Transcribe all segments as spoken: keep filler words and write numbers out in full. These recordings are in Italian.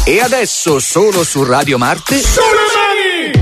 E adesso solo su Radio Marte. Sulle mani!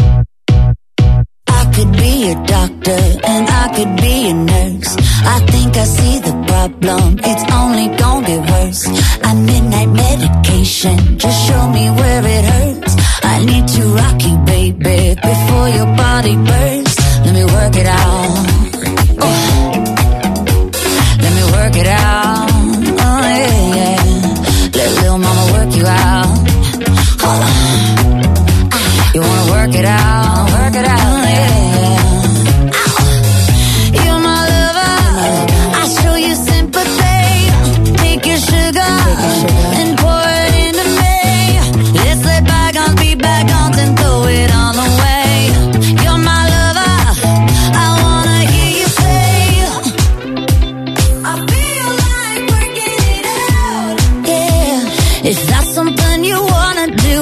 I could be a doctor and I could be a nurse. I think I see the problem, it's only gonna get worse. I midnight medication, just show me where it hurts. I need to rock you, baby, before your body bursts. Let me work it out. Oh. Let me work it out. Oh yeah, yeah. Let little mama work you out. Hold on. You wanna work it out? Work it out. Oh, yeah, yeah. You're my lover. I'll show you sympathy. Take your sugar and pour it into me. Let's let bygones be bygones and throw it all away. You're my lover. I wanna hear you say, I feel like working it out. Yeah, is that something you wanna do?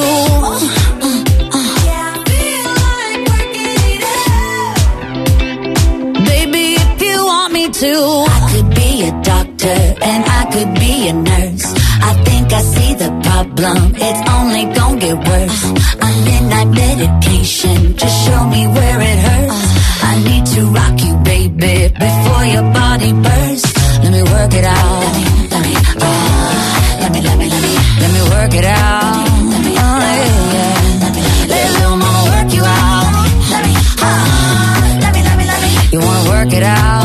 I could be a doctor and I could be a nurse. I think I see the problem, it's only gonna get worse. I'm midnight medication, just show me where it hurts. I need to rock you, baby, before your body bursts. Let me work it out. Let me, let me, uh, let me, let me, let me, let me work it out. Let me, oh, yeah, yeah. Let me, let little mama work you out. Let me, uh, let me, let me, let me. You wanna work it out?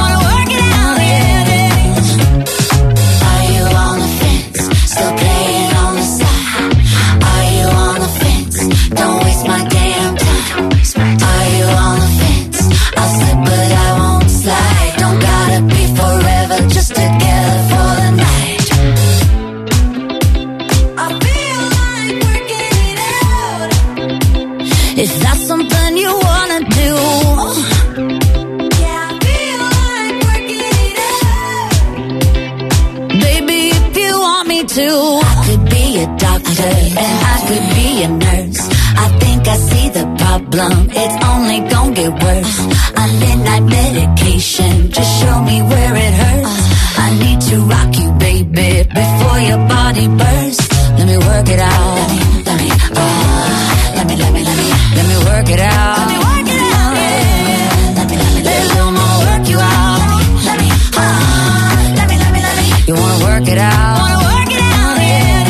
Is that something you wanna do? Yeah, I feel like working it out. Baby, if you want me to, I could be a doctor and I could be a nurse. I think I see the problem, it's only gonna get worse. I'm midnight medication, just show me where it hurts. I need to rock you, baby, before your body bursts. Let me work it out. Let me, let me, uh, let me, let me, let me, let me work it out. Let me work it out. Yeah. Let me, let me, let little mama work you out. Let me, uh, let me, let me, let me. You wanna work it out? Wanna work it out? Yeah.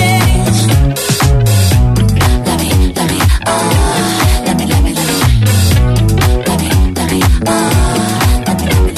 Let me, let me, uh, let me, let me, let me, let me, let me, uh, let me, let me,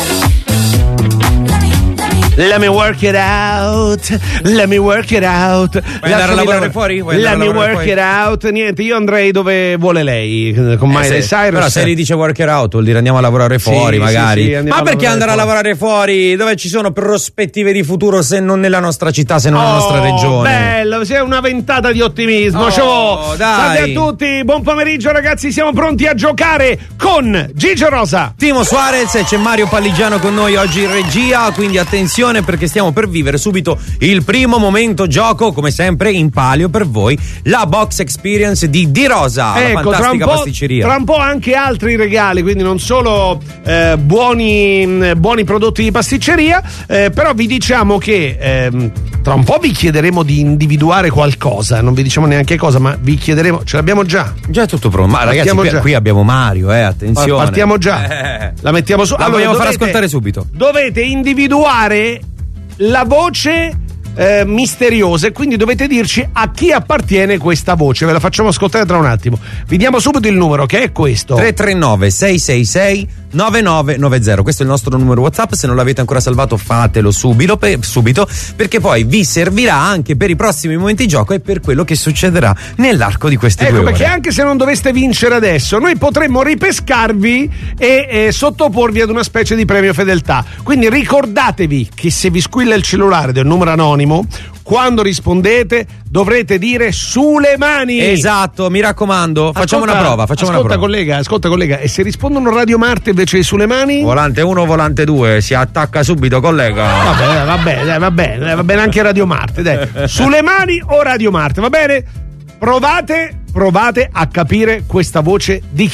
let me, let me. Let me work it out. Let me work it out. Vuoi andare a lavorare fuori? Vuoi Let me work fuori? It out. Niente, io andrei dove vuole lei. Con eh, Miley se, Cyrus. Però se gli dice work it out vuol dire andiamo a lavorare fuori, sì, magari. Sì, sì, ma perché a andare a lavorare fuori dove ci sono prospettive di futuro se non nella nostra città, se non oh, nella nostra regione? Bello, sei una ventata di ottimismo. Oh, Ciao. dai. Salve a tutti, buon pomeriggio ragazzi, siamo pronti a giocare con Gigio Rosa, Timo Suarez e c'è Mario Palligiano con noi oggi in regia, quindi attenzione perché stiamo per vivere subito il primo momento gioco, come sempre in palio per voi la box experience di Di Rosa, ecco, la fantastica tra un po', pasticceria. Tra un po' anche altri regali, quindi non solo eh, buoni, buoni prodotti di pasticceria, eh, però vi diciamo che eh, tra un po' vi chiederemo di individuare qualcosa, non vi diciamo neanche cosa, ma vi chiederemo, ce l'abbiamo già. Già tutto pronto, ma ragazzi qui, qui abbiamo Mario, eh, attenzione. Partiamo già, eh. la mettiamo su. La allora, vogliamo dovete, far ascoltare subito. Dovete individuare la voce Eh, misteriosa e quindi dovete dirci a chi appartiene questa voce. Ve la facciamo ascoltare tra un attimo. Vi diamo subito il numero che è questo: tre tre nove sei sei sei nove nove nove zero. Questo è il nostro numero WhatsApp, se non l'avete ancora salvato fatelo subito, per, subito perché poi vi servirà anche per i prossimi momenti di gioco e per quello che succederà nell'arco di queste ecco, due ore. Perché anche se non doveste vincere adesso noi potremmo ripescarvi e eh, sottoporvi ad una specie di premio fedeltà. Quindi ricordatevi che se vi squilla il cellulare del numero anonimo, quando rispondete dovrete dire sulle mani. Esatto, mi raccomando, ascolta, facciamo una prova, facciamo ascolta, una prova. collega, ascolta collega, e se rispondono Radio Marte invece di sulle mani? Volante uno, volante due, si attacca subito, collega. Vabbè, va bene, dai, va bene, va bene anche Radio Marte, dai. Sulle mani o Radio Marte, va bene? Provate, provate a capire questa voce di chi è.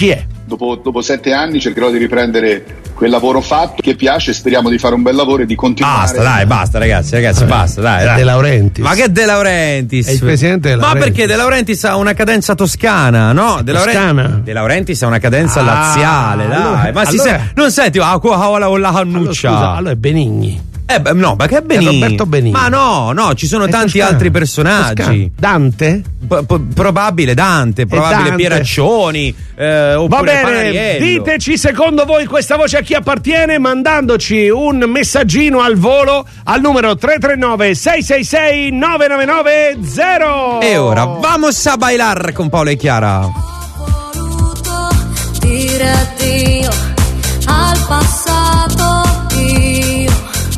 dopo, dopo sette anni cercherò di riprendere quel lavoro fatto che piace, speriamo di fare un bel lavoro e di continuare. Basta, dai, basta ragazzi, ragazzi, basta, dai. dai. De Laurentiis. Ma che De Laurentiis? È il presidente De Laurentiis. Ma perché De Laurentiis ha una cadenza toscana, no? De, Laurent- Toscana? De Laurentiis ha una cadenza Ah, laziale, dai. allora- Ma si allora- sente- non senti, ah, qua la Allora, cannuccia. scusa, allora è Benigni. Eh, beh, no, ma che Benigni? Roberto Benigni. Ma no, no, ci sono È tanti toscano. altri personaggi. Toscano. Dante? P- p- probabile Dante, probabile Dante. Pieraccioni, eh, Va oppure bene, Panariello. diteci secondo voi questa voce a chi appartiene mandandoci un messaggino al volo al numero tre tre nove sei sei sei nove nove nove zero. E ora vamos a bailar con Paolo e Chiara. Ho voluto dire addio al passato, io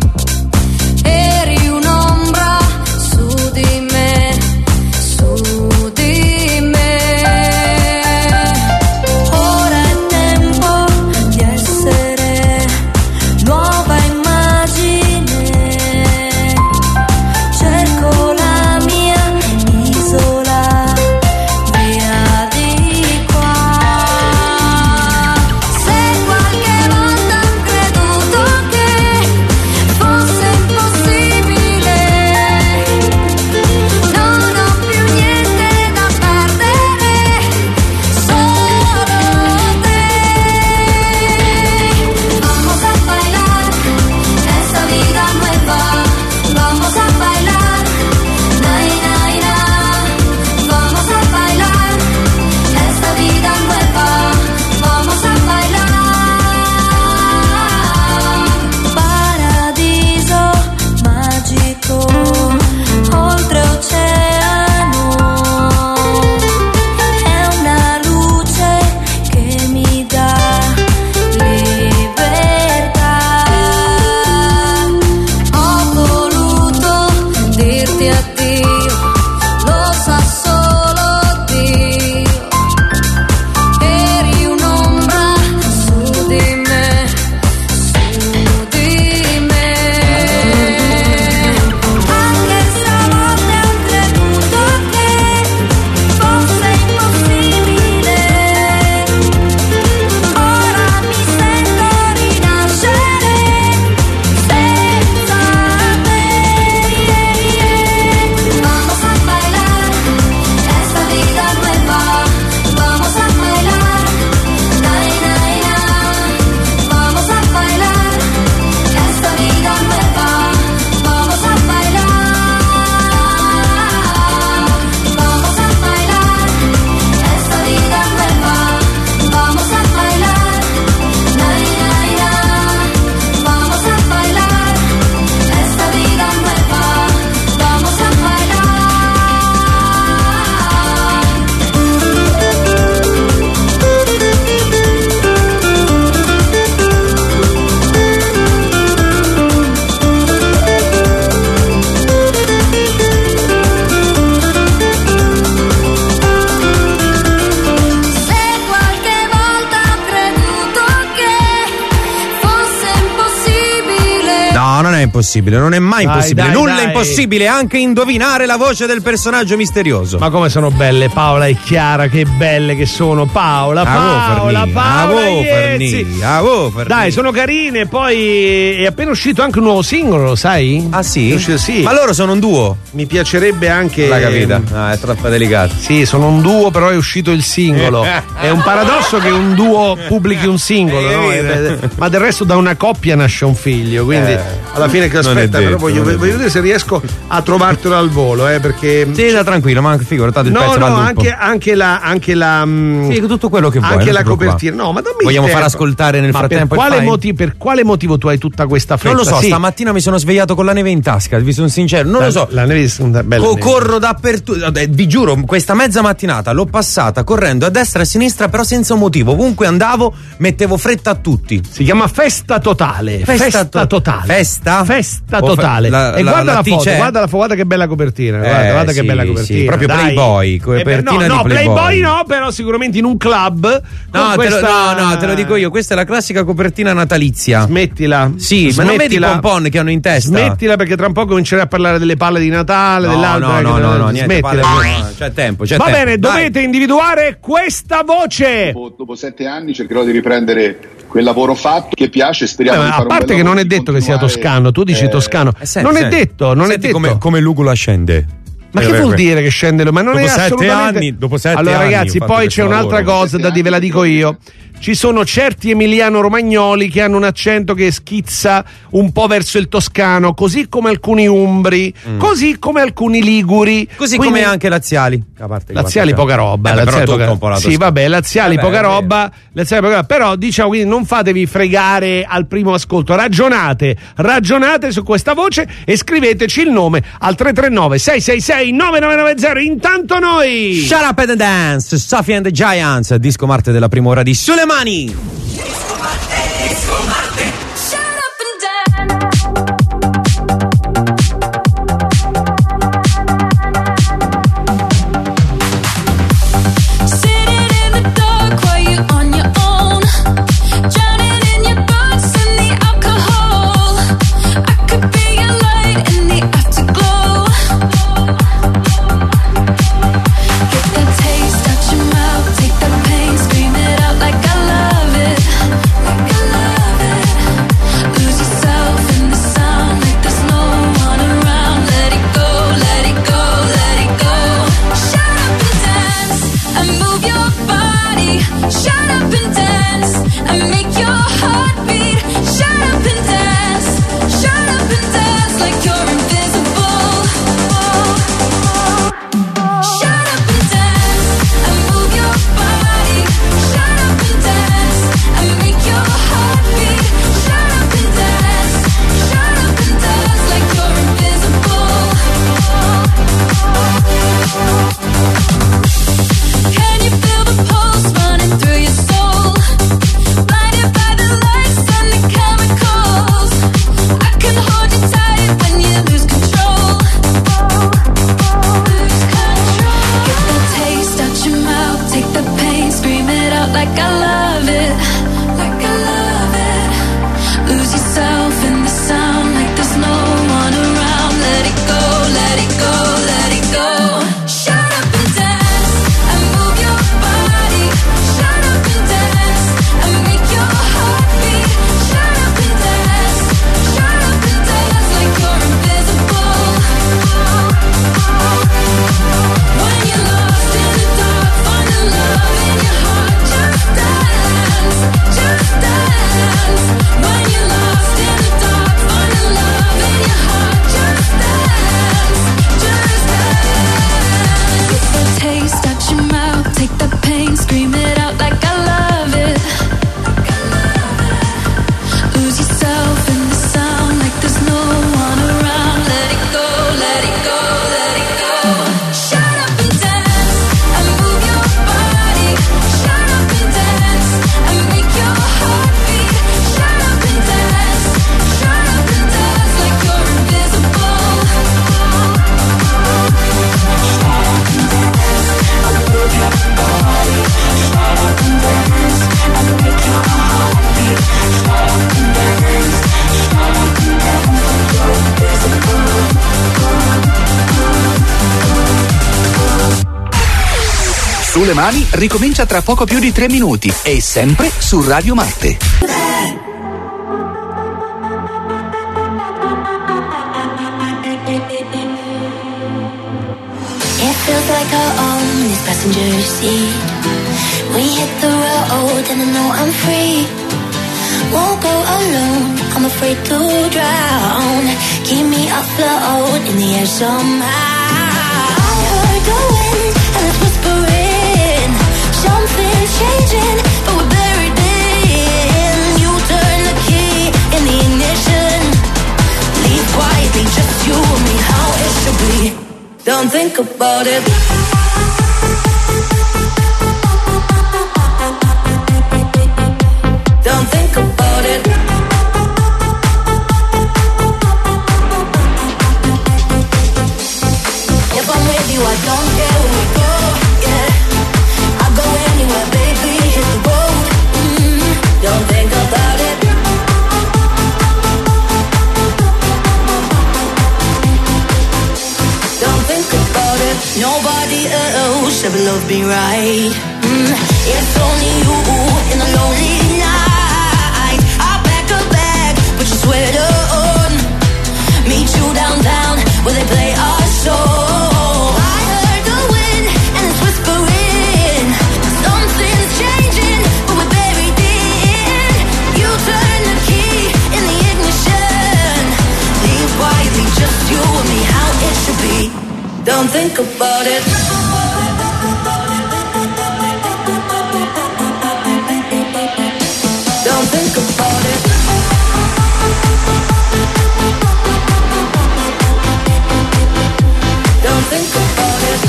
eri un'ombra su di me, su di me. Ora è tempo di essere nuova immagine. Cerco la mia isola, via di qua. Se qualche volta ho creduto che fosse impossibile, non ho più niente da perdere, solo te. Vamos a bailar esta vida nueva, vamos a bailar, nay, nay, na. Vamos a bailar esta vida nueva, vamos a bailar. Paradiso magico, oltre oceano, è una luce che mi dà libertà. Ho voluto dirti addio, lo sa solo Dio. Eri un'ombra su di me, su di me. Anche stavolta ho creduto che fosse impossibile, ora mi sento rinascere senza te. Vamos a bailar esta vida nueva, vamos a bailar, nay, nay, na. Vamos a bailar esta vida nueva, vamos a bailar, vamos a bailar esta vida nueva, vamos a bailar, nay, nay, na. Vamos a bailar esta vida nueva, vamos a bailar. Se qualche volta ho creduto che fosse impossibile, No, non è impossibile, non è mai Dai, impossibile. dai, Nulla dai. è impossibile, anche indovinare la voce del personaggio misterioso. Ma come sono belle Paola e Chiara, che belle che sono Paola, Paola, Paola Iezzi. Dai, sono carine, poi è appena uscito anche un nuovo singolo, lo sai? Ah sì? È uscito, sì. Ma loro sono un duo. Mi piacerebbe anche. La capita? Ah, è troppo delicato. Sì, sono un duo, però è uscito il singolo. È un paradosso che un duo pubblichi un singolo, no? Eh, ma del resto da una coppia nasce un figlio, quindi Eh, alla fine che non è aspetta, detto, però voglio, non è voglio vedere se riesco a trovartelo al volo, eh, perché. Sì, da tranquillo, ma figura, tanto il No, pezzo va no, al lupo. anche, anche la. Anche la mm, Sì, tutto quello che vuoi. anche non la ti preoccupare. copertina. No, ma dammi il Vogliamo far tempo. ascoltare nel Ma frattempo per il quale, file? motivo, per quale motivo tu hai tutta questa fretta? Non lo so, Sì. stamattina mi sono svegliato con la neve in tasca, vi sono sincero, non La- lo so. La neve è una bella Co- neve. corro dappertutto, eh, vi giuro, questa mezza mattinata l'ho passata correndo a destra e a sinistra, però senza un motivo. Ovunque andavo mettevo fretta a tutti. Si chiama Festa Totale. Festa to- Totale. Festa? festa O fa- totale. la- e la- guarda la la, T foto, c'è? guarda la foto, guarda che bella copertina. Guarda, Eh, guarda sì, che bella sì, copertina. proprio dai. Playboy, Eh, copertina beh, no, di no, Playboy. Playboy no, però sicuramente in un club. No, con te lo, questa... no, no, te lo dico io, questa è la classica copertina natalizia. Smettila. Sì, ma non vedi i Smettila. pompon che hanno in testa? Smettila perché tra un po' comincerai a parlare delle palle di Natale, No, dell'altra. no, no, che- no, no, niente, smettila. palle, no, c'è tempo, c'è Va tempo. bene, Dai. dovete individuare questa voce. Dopo, dopo sette anni cercherò di riprendere quel lavoro fatto che piace e speriamo Eh, di ma fare a un parte bel che non è lavoro, di detto che sia continuare, toscano, tu dici eh, toscano. Eh, senti, non è senti. detto, non Senti è detto. come, come l'ugula scende. Ma Eh, che beh, vuol beh. dire che scende? Ma non Dopo è sette assolutamente. anni- dopo sette allora, anni ragazzi, ho fatto poi questo c'è un'altra lavoro. cosa da dire, ve la dico io. Ci sono certi emiliano-romagnoli che hanno un accento che schizza un po' verso il toscano, così come alcuni umbri, così come alcuni liguri. Così Quindi- come anche laziali. A parte che Laziali qualche- poca roba, Eh, beh, laziali però poca... tocca un po' la Sì, Toscana. vabbè, laziali Vabbè, poca è vero. roba, laziali poca roba, però diciamo, quindi non fatevi fregare al primo ascolto, ragionate, ragionate su questa voce e scriveteci il nome al tre tre nove sei sei sei nove nove nove zero. Intanto noi Shut up and dance, Sophie and the Giants, disco Marte della prima ora di Sulemani. Shut up and dance. Sitting in the dark while you're on your own, drowning in your thoughts and the alcohol. I could be your light in the afterglow. Get the taste out your mouth, take the pain, scream it out like I love it, like I love it. Lose yourself in the sound like there's no one around. Let it go, let it go, let it go. Shut up and dance and move your body. Shut up and dance and make your heart beat. Shut up and dance, shut up and dance like you're invisible. Shut up and dance and move your body. Shut up and dance and make your heart beat. Shut up and dance, shut up and dance like you're invisible. Can you feel the pulse running through your soul? Blinded by the lights and the chemicals. I can hold you tight when you lose control. Lose control. Get the taste out your mouth, take the pain, scream it out like I love it, like I love it. Lose yourself in the sound like there's no one around. Let it go, let it go, let it go. Shut up and dance and move your body. Shut up and dance and make your heart beat. Shut up and dance, shut up and dance like you're invisible. When you're lost in the dark, find the love in your heart. Just dance, just dance. When you're lost in the dark, find the love in your heart. Just dance, just dance. Get the taste out your mouth, take the pain, scream it out like I love it, like I love it. Lose yourself in the sound like there's no one around. Let it go, let it go, let it go. Shut up and dance and move your body. Shut up and dance and make your heart beat. Shut up and dance, shut up and dance like you're invisible. Sulle mani ricomincia tra poco più di tre minuti e sempre su Radio Marte. It feels like I own this passenger seat. We hit the road and I know I'm free. Won't go alone, I'm afraid to drown. Keep me afloat in the air somehow. I heard the wind and it's whispering. Something's changing, but we're buried in. You turn the key in the ignition. Leave quietly, just you and me, how it should be. Don't think about it. Don't think about it. else ever loved me right. Mm, it's only you in the lonely night. I'll pack a bag, put your sweater on, meet you downtown where they play our song. I heard the wind and it's whispering, something's changing, but we're buried in. You turn the key in the ignition, leave quietly, just you and me, how it should be. Don't think about it. Don't think about it. Don't think about it.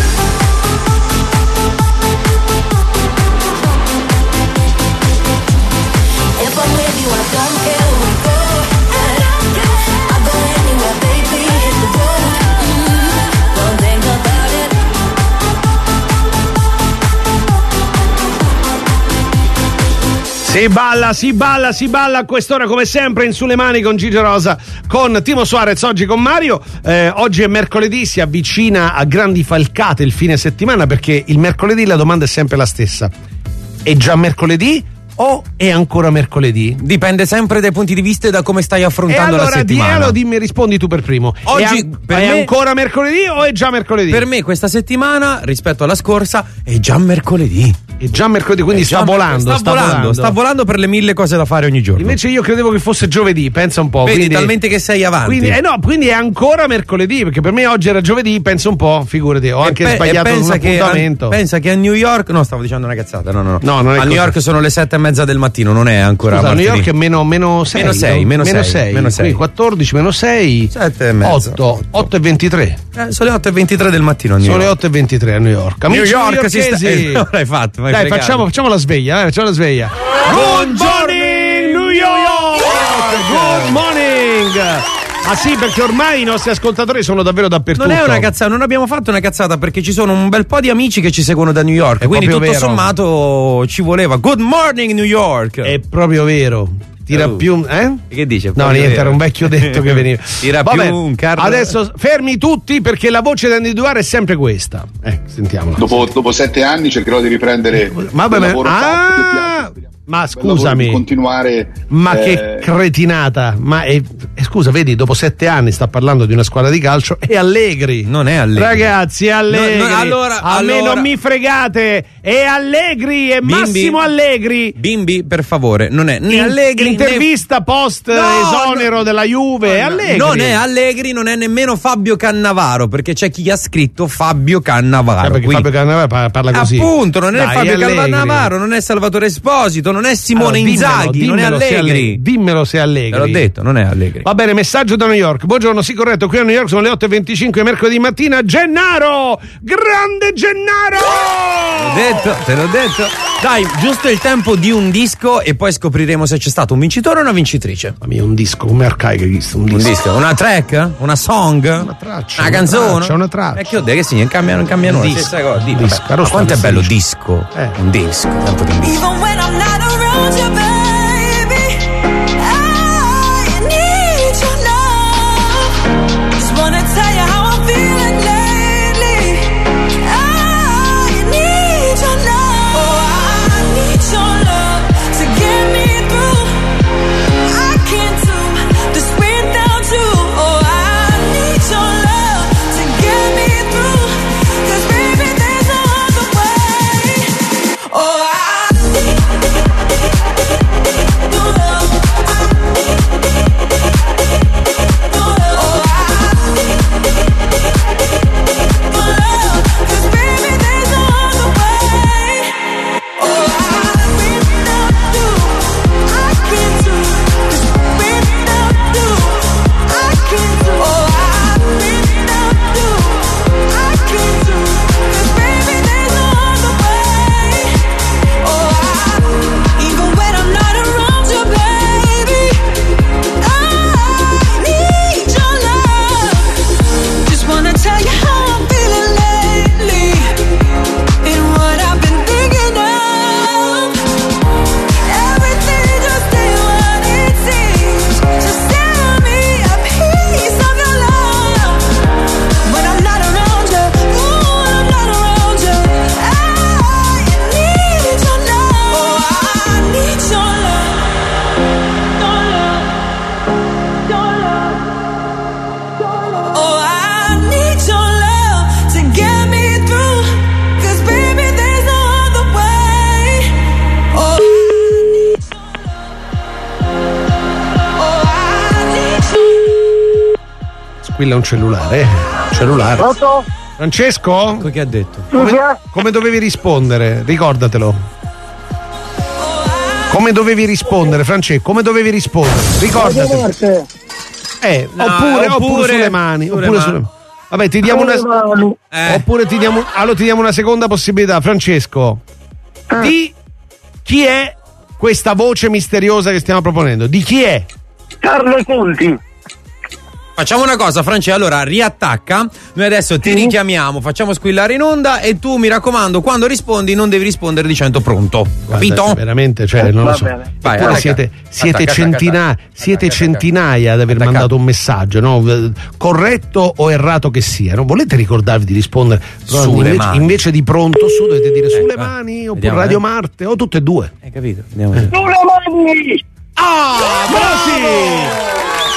If I'm with you, I don't care where we go. I'll go anywhere, baby, hit the road. Mm, don't think about it. Si balla, si balla, si balla a quest'ora come sempre in Sulle Mani con Gigi Rosa, con Timo Suarez, oggi con Mario. Eh, oggi è mercoledì, si avvicina a grandi falcate il fine settimana, perché il mercoledì la domanda è sempre la stessa. È già mercoledì o è ancora mercoledì? Dipende sempre dai punti di vista e da come stai affrontando e allora, la settimana. Dielo, dimmi, rispondi tu per primo. Oggi è, an- per è me, ancora mercoledì o è già mercoledì? Per me questa settimana, rispetto alla scorsa, è già mercoledì. È già mercoledì, quindi È sta già- volando, sta, sta volando, volando. sta volando per le mille cose da fare ogni giorno. Invece io credevo che fosse giovedì, pensa un po'. Vedi, quindi, talmente che sei avanti. Quindi, eh no, quindi è ancora mercoledì, perché per me oggi era giovedì, pensa un po', figurati, ho E anche pe- sbagliato e un pensa che, appuntamento. a, pensa che a New York, no, stavo dicendo una cazzata, no, no, no. No, non è a New così. York sono le sette e mezza del mattino, non è ancora Scusa, a New martedì. York è meno, meno sei. Meno sei, no? meno sei, sei. meno sei. Qui quattordici, meno sei. Sette e mezza. otto, otto e ventitré. Eh, sono le otto e ventitré del mattino a New Sono le York. otto e ventitré a New York. New Amici York si sta... newyorkesi. Eh, non l'hai fatto, vai Dai, fregato. facciamo, facciamo la sveglia, eh, facciamo la sveglia. Good morning New York! Good morning! Ah sì, perché ormai i nostri ascoltatori sono davvero dappertutto. Non è una cazzata, non abbiamo fatto una cazzata perché ci sono un bel po' di amici che ci seguono da New York, È quindi tutto proprio vero. sommato ci voleva. Good morning New York. È proprio vero. Tira Oh. più. Eh? Che dice? No, Proprio niente, vero. era un vecchio detto che veniva. Tira Vabbè, più un carro. adesso fermi tutti perché la voce da individuare è sempre questa. Eh, sentiamola. Dopo, dopo sette anni cercherò di riprendere Ma quel vabbè, lavoro ah, fatto che piace. ma Quel lavoro scusami. di continuare. Ma eh, che cretinata! Ma è, eh, scusa, vedi, dopo sette anni sta parlando di una squadra di calcio e Allegri. Non è Allegri. Ragazzi, è Allegri. No, no, allora- a me allora- non mi fregate. È Allegri, è Bimbi. Massimo Allegri. Bimbi, per favore, non è né In- Allegri né- intervista post No, esonero no. della Juve. È No, Allegri. non è Allegri, non è nemmeno Fabio Cannavaro, perché c'è chi ha scritto Fabio Cannavaro. Eh, perché quindi- Fabio Cannavaro pa- parla così. Appunto, non è Dai, Fabio Allegri. Cannavaro, non è Salvatore Esposito, non è Simone Allora, dimmelo, Inzaghi, non è dimmelo se Allegri. Dimmelo se è Allegri. Te l'ho detto, non è Allegri. Va bene, messaggio da New York. Buongiorno, sì, corretto. Qui a New York sono le otto e venticinque, mercoledì mattina. Gennaro! Grande Gennaro! Te l'ho detto, te l'ho detto. Dai, giusto il tempo di un disco e poi scopriremo se c'è stato un vincitore o una vincitrice. Mamma mia, un disco, come arcaico questo, un Un disco. disco, una track? Una song? Una traccia, Una una canzone? traccia, una traccia. E che ho detto che significa cambia, non cambia nulla. Disco. Stessa cosa, di- Disco. vabbè. Caro Ma quanto è Spagna, bello si dice. disco? Eh. Un disco, tempo di un disco. Even when I'm not around you, baby, I need your love. Just wanna tell you how I'm feeling lately. I need your love. Oh, I need your love to get me through. I can't do this without you. Oh, I need your love to get me through. 'Cause baby, there's no other way. Oh, I squilla un cellulare. Eh, cellulare. Pronto? Francesco? Che ha detto? Come, come dovevi rispondere? Ricordatelo. Come dovevi rispondere, Francesco? Come dovevi rispondere? Ricordatelo. Eh, No, oppure, oppure, oppure- sulle mani. sulle Oppure mani. sulle... Vabbè, ti diamo una. Eh. Oppure ti diamo. Allora ti diamo una seconda possibilità, Francesco. Di chi è questa voce misteriosa che stiamo proponendo? Di chi è? Carlo Conti. Facciamo una cosa, Francesco, allora riattacca, noi adesso ti richiamiamo, facciamo squillare in onda e tu, mi raccomando, quando rispondi non devi rispondere dicendo pronto, capito? Guarda, veramente, cioè, non lo Va so. bene. Vai, Eppure attacca. siete, siete, Attacca, centina- attacca, siete attacca, centinaia ad aver attacca. mandato un messaggio, no? Corretto o errato che sia, non volete ricordarvi di rispondere? Però Sulle invece, mani. invece di pronto su dovete dire sulle Ecco, mani oppure vediamo, Radio eh. Marte o tutte e due. Hai capito? Andiamo avanti. Sulle mani! Ah, bravi!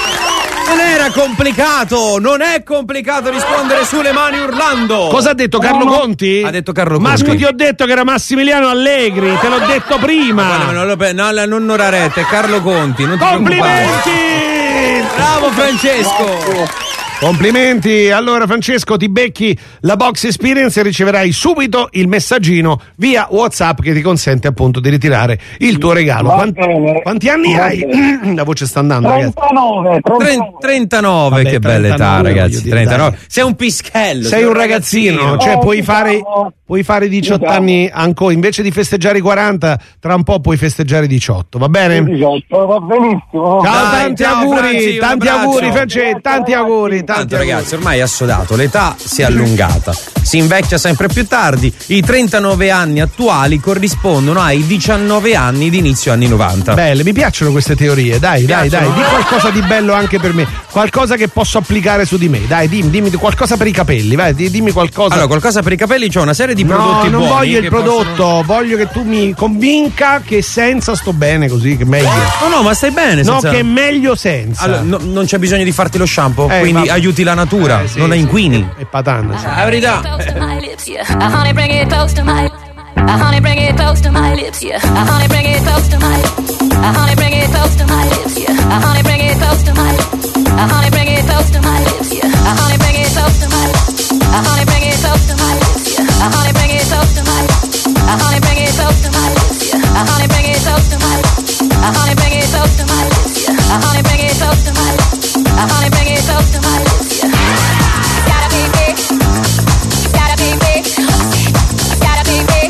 Non era complicato, non è complicato rispondere sulle mani urlando. Cosa ha detto Carlo Conti? Ha detto Carlo Conti. Masco, ti ho detto che era Massimiliano Allegri, te l'ho detto prima. Guarda, non, lo, no, la- non Norarete, è Carlo Conti, non ti preoccupare. Complimenti! Bravo Francesco. Complimenti. Allora Francesco, ti becchi la box experience e riceverai subito il messaggino via WhatsApp che ti consente appunto di ritirare il tuo regalo. Va Quanti, bene. quanti anni Va hai? bene. La voce sta andando, ragazzi. trentanove, trentanove. trentanove, Vabbè, che bella età, trentanove, ragazzi. voglio dire, trentanove. dai. Sei un pischello. Sei un ragazzino, cioè Oh, puoi diciamo, fare, puoi fare diciotto diciamo. anni ancora, invece di festeggiare i quaranta, tra un po' puoi festeggiare i diciotto, va bene? diciotto, va benissimo. Ciao, Dai, tanti ciao, auguri, Franci, un tanti abbraccio. auguri, Francesco, tanti auguri, tanti Tanto auguri. ragazzi, ormai è assodato, l'età si è allungata, si invecchia sempre più tardi, i trentanove anni attuali corrispondono ai diciannove anni di inizio anni novanta. Belle, mi piacciono queste teorie, dai, dai, dai, piacciono? di qualcosa di bello anche per me, qualcosa che posso applicare su di me, dai, dimmi, dimmi qualcosa per i capelli, vai, di- dimmi qualcosa. Allora, qualcosa per i capelli, c'ho una serie di no, prodotti non buoni voglio il che prodotto, possono- voglio che tu mi convinca che senza sto bene così, che meglio. No, no, ma stai bene No, senza... che è meglio senza. Allora, no- non c'è bisogno di farti lo shampoo, Eh, quindi vabbè. aiuti la natura, Eh, sì, non sì, inquini. È patana, sì. La verità. Close to my lips, yeah. Uh, honey, bring it close to my. Uh, honey, bring it close to my lips, yeah. Uh, honey, bring it close to my. Uh, honey, bring it close to my lips, yeah. Uh, honey, bring it close to my. Uh, honey, bring it close to my lips, yeah. Uh, honey, bring it close to my. Uh, honey, bring it close to my lips, yeah. Uh, honey, bring it close to my. Uh, honey, bring it close to my lips, yeah. Uh, honey, bring it close to my. Uh, honey, bring it close to my lips, yeah. Uh, honey, bring it close to my. Uh, honey, bring it close to my lips, yeah. It's gotta be big. It's gotta be big. It's gotta be big.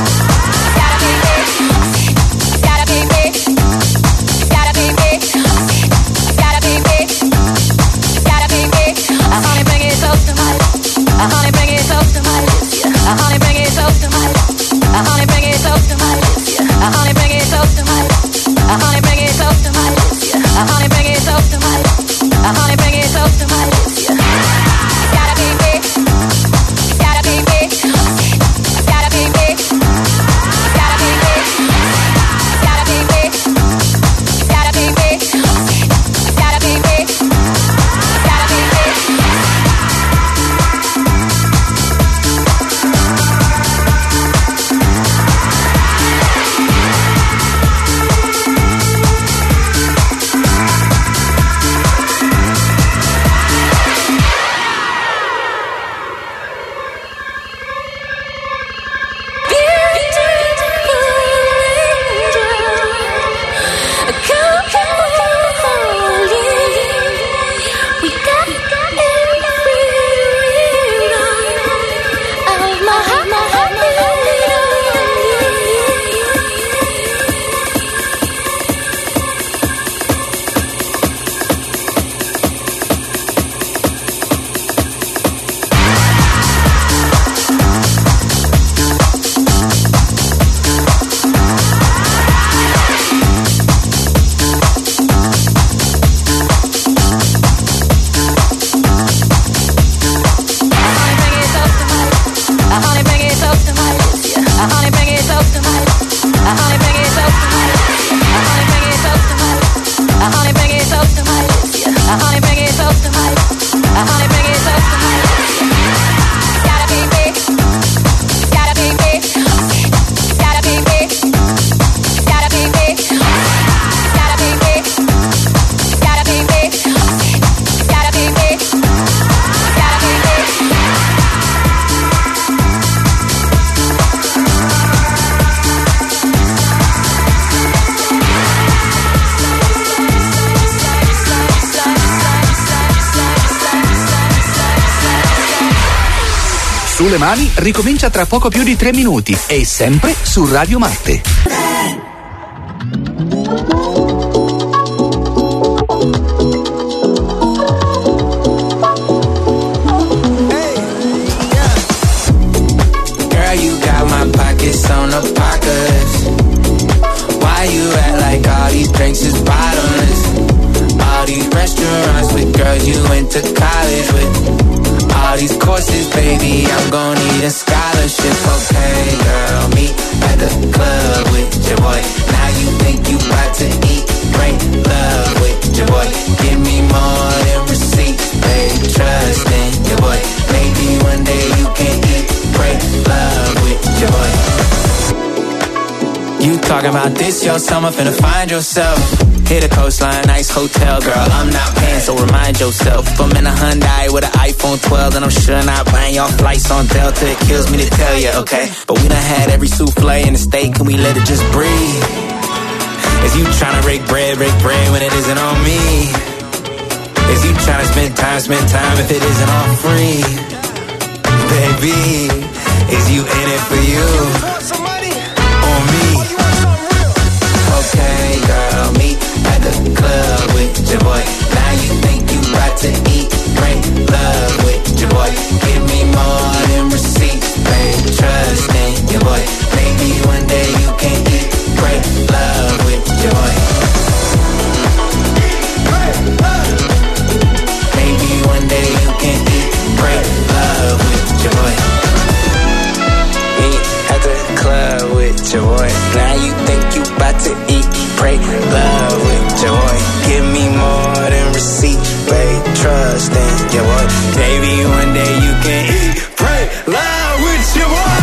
It's gotta be big. It's gotta be big. It's gotta be big. It's gotta be big. It's gotta be big. Uh, honey, bring it close to my. Uh, honey, bring it close to my lips, yeah. Uh, honey, bring it close to my. Uh, honey, bring it close to my lips, yeah. Uh, honey, bring it close to my. Uh, honey, bring it close to my lips, yeah. Uh, honey, bring it close to my. Uh, honey, bring it close to my lips, yeah. It's gotta be big. It's gotta be big. It's gotta be big. It's gotta be big. It's gotta be big. It's gotta be big. It's gotta be big. It's gotta be big. Gotta be big. Sulle mani ricomincia tra poco più di tre minuti e sempre su Radio Marte. Girl, you got my pockets on the pockets. Why you act like all these drinks is bottomless? All these restaurants with girls you went to college with. All these courses, baby, I'm gon' need a scholarship. Okay, girl, meet at the club with your boy. Now you think you about to eat, break love with your boy. Give me more than receipts, babe, trust in your boy. Maybe one day you can eat, break love with your boy. You talking about this, your summer, finna find yourself. Hit a coastline, nice hotel, girl, I'm not paying, so remind yourself. If I'm in a Hyundai with an iPhone twelve, then I'm sure not buying y'all flights on Delta. It kills me to tell you, okay? But we done had every souffle in the state, can we let it just breathe? Is you tryna break bread, break bread when it isn't on me? Is you tryna spend time, spend time if it isn't all free? Baby, is you in it for you? Or me? Okay, girl, meet at the club with your boy. Now you think you about to eat, break love with your boy. Give me more than receipts, babe, trust in your boy. Maybe one day you can eat, break love with your boy. Maybe one day you can eat, break love with your boy. Meet at the club with your boy. Now you think you about to eat, break love with your boy. Give me more than receipts, babe, trust in your boy. Maybe one day you can eat, break love with your boy.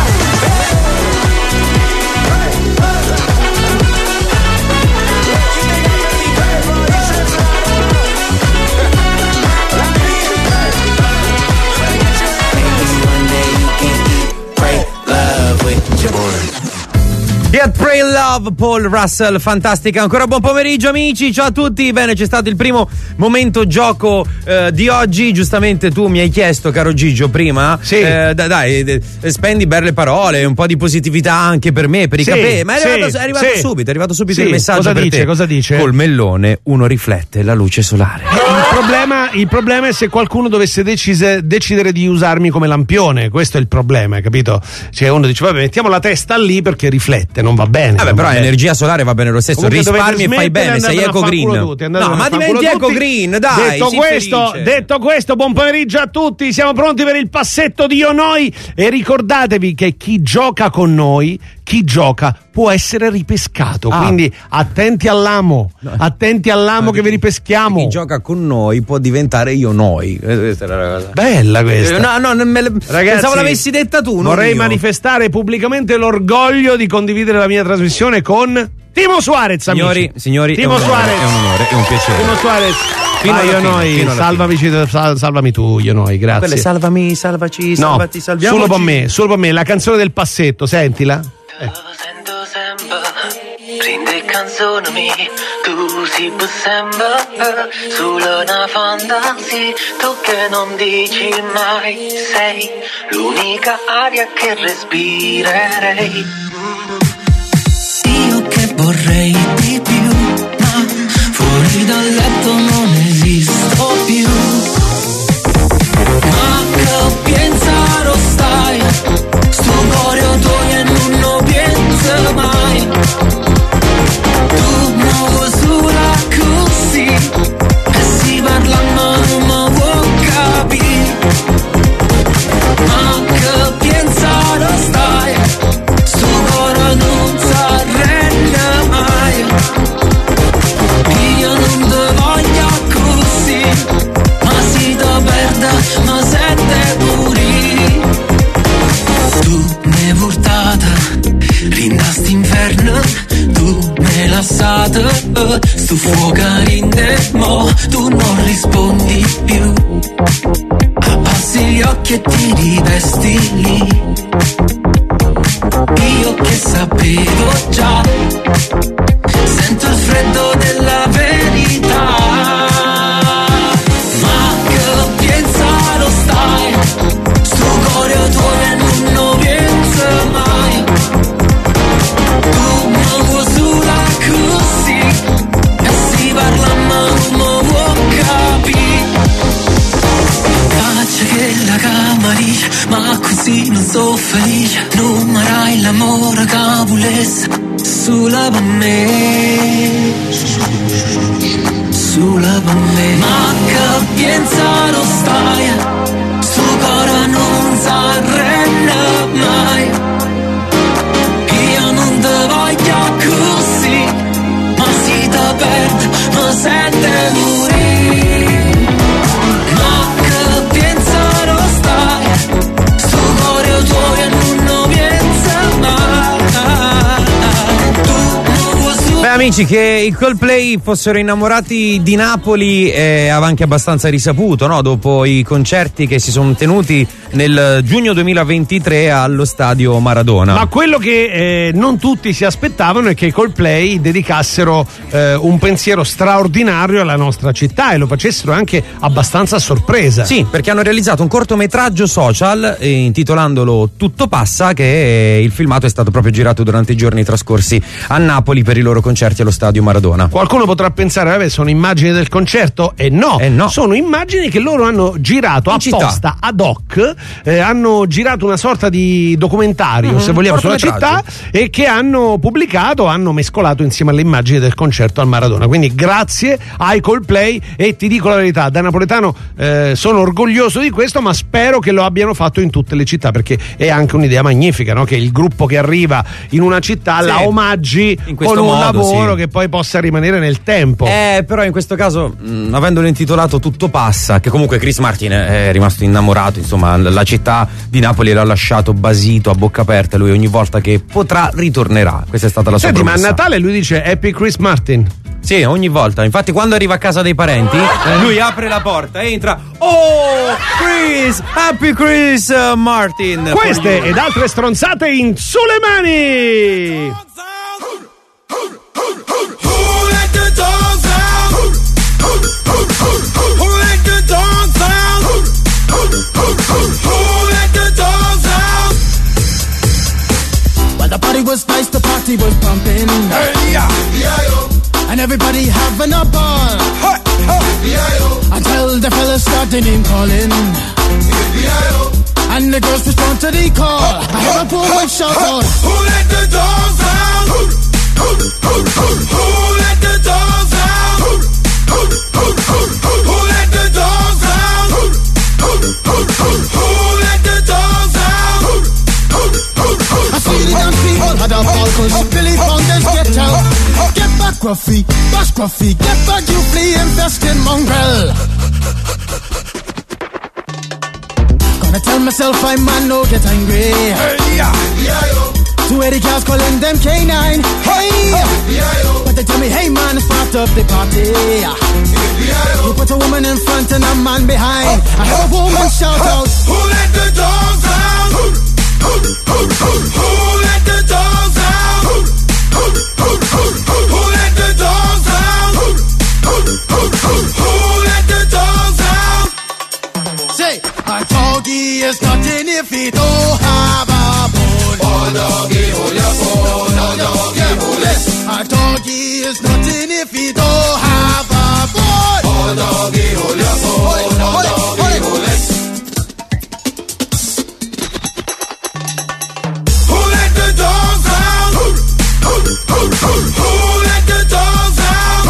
Get Pray Love, Paul Russell, fantastica. Ancora buon pomeriggio amici, ciao a tutti. Bene, c'è stato il primo momento gioco eh, di oggi. Giustamente tu mi hai chiesto, caro Gigio, prima Sì. eh, dai, dai eh, spendi belle parole, un po' di positività anche per me, per i Sì, capelli. Ma è arrivato, sì, è arrivato sì. subito, è arrivato subito Sì, il messaggio cosa per dice, te. cosa dice? Col mellone uno riflette la luce solare. Il problema, il problema è se qualcuno dovesse decise, decidere di usarmi come lampione, questo è il problema, capito? Cioè uno dice vabbè, mettiamo la testa lì perché riflette, non va bene. Vabbè, non però va bene. energia solare va bene lo stesso, Comunque risparmi e dovete fai bene, smettere, sei andatevene a eco green. fanculo tutti, No, andatevene ma a fanculo diventi eco tutti. green, dai. Detto sii questo, felice. detto questo, buon pomeriggio a tutti, siamo pronti per il passetto di Io Noi e ricordatevi che chi gioca con noi, chi gioca può essere ripescato, Ah. quindi attenti all'amo, attenti all'amo che vi ripeschiamo. Chi gioca con noi può diventare io noi. Questa era la cosa. Bella questa. Eh, No, no, non me le... Ragazzi, pensavo l'avessi detta tu. non vorrei io. manifestare pubblicamente l'orgoglio di condividere la mia trasmissione con Timo Suarez, amici. Signori, signori, Timo è un onore, Suarez. è un onore, è un piacere. Timo Suarez. Fino Vai, alla Io fine, Noi, fino alla salvami, sal- salvami tu, Io Noi, grazie. Quelle salvami, salvaci, No, salvati, salviamoci. solo per me, solo per me, la canzone del passetto, sentila. Eh. Sento sempre, prende canzoni, tu si può sempre, solo una fantasia, tu che non dici mai, sei l'unica aria che respirerei. Io che vorrei di più, ma fuori dal letto non esisto più. Ma che pensare stai, sto cuore tuo e non lo penso mai. Tu muovo sola così, e si parla ma non mi può capire. Ma che pensare stai, sto cuore non si arrende mai. Io non te voglio così, ma si te perde, ma se te morì. Tu mi hai portata, rinasti inferno, tu mi hai lasciato, sto fuoco in te, mo tu non rispondi più. Abbassi gli occhi e ti rivesti lì. Io che sapevo già, sento il freddo della verità. Ma che pensare stai, sto cuore tuo e farai l'amore che volessi sulla per me, sulla per me. Ma che pensa lo stai, sto cuore non si arrende mai. Io non te voglio così, ma si te perde, mi sente morire. Ma che pensa lo stai, sto cuore tuo e non lo pensa mai. Beh, amici, che i Coldplay fossero innamorati di Napoli è anche abbastanza risaputo, no? Dopo i concerti che si sono tenuti nel giugno duemilaventitré allo stadio Maradona. Ma quello che eh, non tutti si aspettavano è che i Coldplay dedicassero eh, un pensiero straordinario alla nostra città e lo facessero anche abbastanza a sorpresa. Sì, perché hanno realizzato un cortometraggio social eh, intitolandolo Tutto passa, che eh, il filmato è stato proprio girato durante i giorni trascorsi a Napoli per i loro concerti allo stadio Maradona. Qualcuno potrà pensare, vabbè, sono immagini del concerto, e no, eh no. sono immagini che loro hanno girato in apposta città. ad hoc, eh, hanno girato una sorta di documentario, Mm-hmm, se vogliamo, sulla città, e che hanno pubblicato, hanno mescolato insieme alle immagini del concerto al Maradona. Quindi grazie ai Coldplay, e ti dico la verità, da napoletano eh, sono orgoglioso di questo, ma spero che lo abbiano fatto in tutte le città, perché è anche un'idea magnifica, no? Che il gruppo che arriva in una città Sì, la omaggi in con questo un modo, lavoro sì. che poi possa rimanere nel tempo. Eh, però in questo caso, mh, avendolo intitolato Tutto passa, che comunque Chris Martin è rimasto innamorato, insomma, la città di Napoli l'ha lasciato basito, a bocca aperta, lui ogni volta che potrà ritornerà. Questa è stata la sua Senti, ma a promessa. Natale lui dice Happy Chris Martin. Sì, ogni volta. Infatti quando arriva a casa dei parenti, eh. lui apre la porta, entra. Oh, Chris! Happy Chris uh, Martin! Queste ed altre stronzate in Sulle Mani! Who let the dogs out? Who let the dogs out? Who let the dogs out? Well, the party was nice, the party was pumping. Hey, yeah, yeah, and everybody having a ball. hey, hey, yeah, Until the fellas started name calling. yeah, And the girls respond to the call. I heard a woman shout out. Who let the dogs out? Who let the dogs out? Who let the dogs out? Who let the dogs out? I see the young people had a ball cause Billy Fountains get out. Get back, Gruffy, bash Gruffy, get back, you flea infested mongrel. Gonna tell myself I'm man, no get angry. Hey, yeah, yeah, Two eighty cars calling them K nine. Hey, yeah, but they tell me, hey man, start up the party. You put a woman in front and a man behind. I heard a woman shout out. Who let the dogs out? Who let the dogs out? Who let the dogs out? Who let the dogs out? Say, a doggy is nothing if he don't have a bone. Oh doggy, hold your bone. Oh doggy, hold it. A doggy is nothing if he don't have a bone. Oh doggy, hold your bone. Oh doggy, hold it. Who let the dogs out? Who let the dogs out?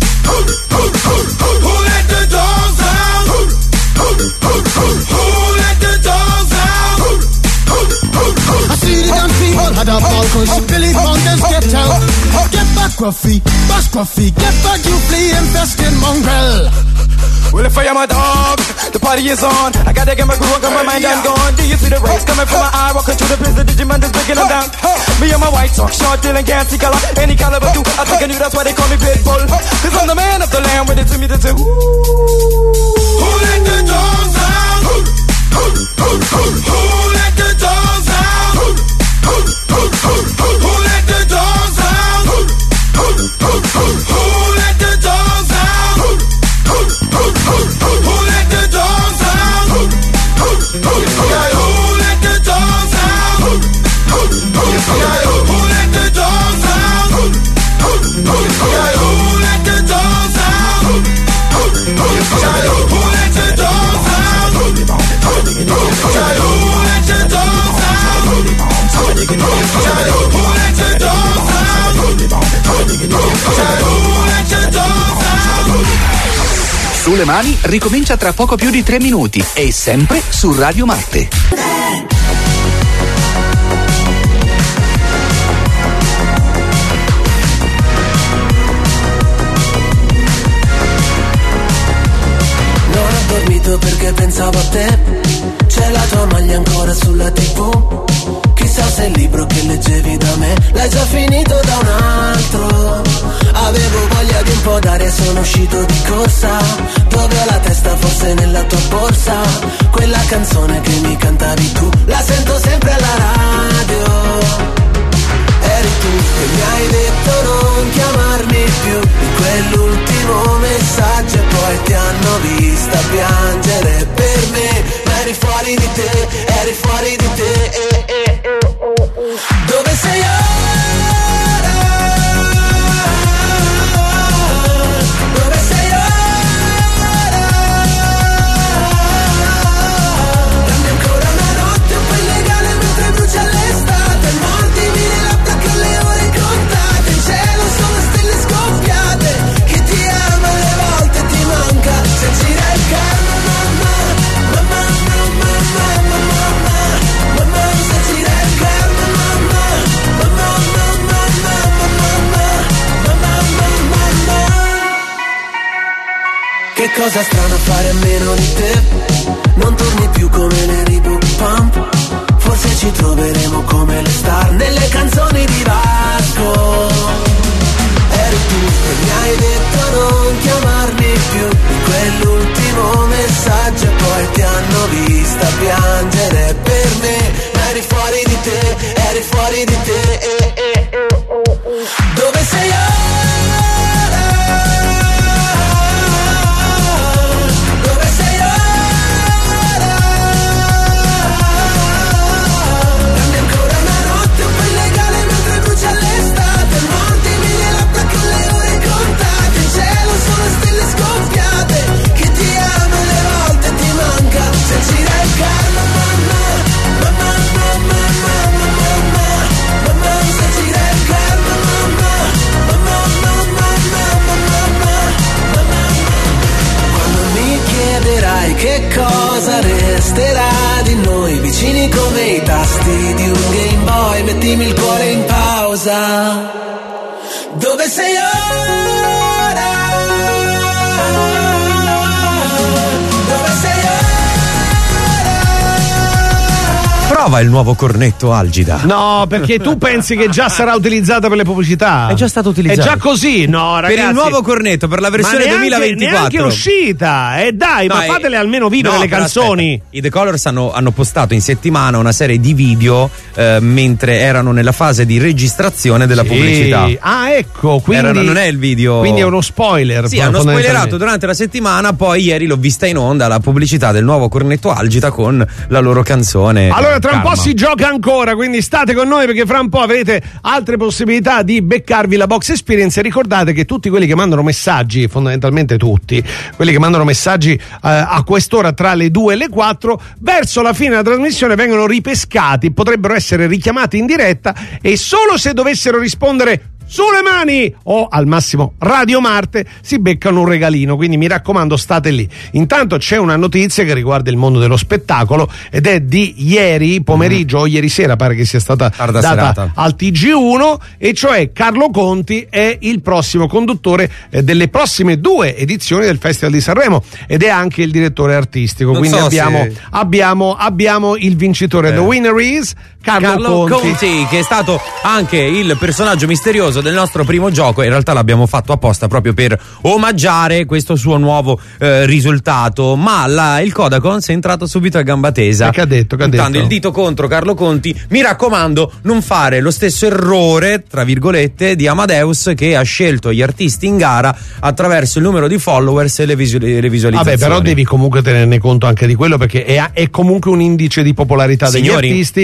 Who let the dogs out? Who let the dogs out? I see the young people had a ball cause Billy Fountains get out. Get back, Gruffy, bash Gruffy, get back, you flea infested mongrel. Well, if I am a dog, the party is on. I gotta get my groove on, got my mind, I'm gone. Do you see the rays coming from my eye? Walking through the prison, Digimon is breaking them down. Me and my white talk, short, dealing, can't see color. Any caliber, do I think I knew that's why they call me Pitbull. Cause I'm the man of the land, with it to me, that's it. Who let the dogs out? Who let the dogs out? Who let the dogs out? Who let the dogs out? Who let the dogs out? Who let the dogs out? Who let the dogs out? Who let the dogs out? Who let the dogs out? Who let the Sulle mani ricomincia tra poco più di tre minuti e sempre su Radio Marte. Non ho dormito perché pensavo a te. C'è la tua maglia ancora sulla tivù. Chissà se il libro che leggevi da me l'hai già finito da un altro. Avevo voglia di un po' d'aria, sono uscito di corsa. Dove ho la testa, forse nella tua borsa. Quella canzone che mi cantavi tu, la sento sempre alla radio. Eri tu che mi hai detto non chiamarmi più. In quell'ultimo messaggio e poi ti hanno vista piangere per me. Ma eri fuori di te, eri fuori di te eh, eh, eh, eh. Dove sei ora? Dove sei ora? Dammi ancora una notte un po' illegale mentre brucia l'estate. Mordimi le labbra che ho le ore contate. In cielo sono stelle scoppiate. Chi ti ama alle volte ti manca. Se gira il karma, mamma, mamma, mamma, mamma, mamma, mamma, se gira il karma, mamma, mamma, mamma, mamma, mamma, mamma, mamma. Che cosa strana fare a meno di te. Non torni più come le Reebok Pump. Forse ci troveremo come le star nelle canzoni di Vasco. Eri tu che mi hai detto non chiamarmi più. In quell'ultimo messaggio e poi ti hanno vista piangere per me. Ma eri fuori di te, eri fuori di te eh, eh, eh, eh. Dove sei ora? Dove sei ora? Dammi ancora una notte un po' illegale mentre brucia l'estate. Mordimi le labbra che ho le ore contate. In cielo sono stelle scoppiate. Chi ti ama alle volte ti manca. Se gira il karma, mamma, mamma, mamma, mamma, mamma, mamma, se gira il karma, mamma, mamma, mamma, mamma, mamma, mamma. Quando mi chiederai che cosa resterà di noi, vicini come i tasti di un Game Boy, mettimi il cuore in pausa. Dove sei ora? Dove sei ora? Prova il nuovo cornetto Algida. No, perché tu pensi che già sarà utilizzata per le pubblicità? È già stato utilizzato. È già così, no, ragazzi. Per il nuovo cornetto, per la versione ma neanche, duemilaventiquattro. neanche uscita. E eh dai, No, ma eh, fatele almeno vivere no, le però canzoni. aspetta. I The Colors hanno, hanno postato in settimana una serie di video eh, mentre erano nella fase di registrazione della Sì. pubblicità. Ah, ecco, quindi Erano- non è il video. Quindi è uno spoiler. Sì, hanno fondamentalmente. spoilerato durante la settimana, poi ieri l'ho vista in onda la pubblicità del nuovo cornetto Algida con la loro canzone. Allora tra un Karma. po' si gioca ancora, quindi state con noi perché fra un po' avrete altre possibilità di beccarvi la Box Experience. E ricordate che tutti quelli che mandano messaggi, fondamentalmente tutti, quelli che mandano messaggi eh, a quest'ora tra le due e le quattro, verso la fine della trasmissione vengono ripescati, potrebbero essere richiamati in diretta e solo se dovessero rispondere sulle mani o al massimo Radio Marte si beccano un regalino, quindi mi raccomando state lì. Intanto c'è una notizia che riguarda il mondo dello spettacolo ed è di ieri pomeriggio mm. o ieri sera, pare che sia stata Tarda data serata. al T G uno, e cioè Carlo Conti è il prossimo conduttore eh, delle prossime due edizioni del Festival di Sanremo ed è anche il direttore artistico, Non quindi so abbiamo, se- abbiamo, abbiamo il vincitore. Eh. The winner is Carlo, Carlo Conti. Conti, che è stato anche il personaggio misterioso del nostro primo gioco. In realtà l'abbiamo fatto apposta proprio per omaggiare questo suo nuovo eh, risultato, ma la, il Codacons è entrato subito a gamba tesa, E che ha detto? Che ha puntando detto? il dito contro Carlo Conti. Mi raccomando, non fare lo stesso errore, tra virgolette, di Amadeus, che ha scelto gli artisti in gara attraverso il numero di followers e le, visu- le visualizzazioni. Vabbè, però devi comunque tenerne conto anche di quello, perché è, è comunque un indice di popolarità degli Signori, artisti e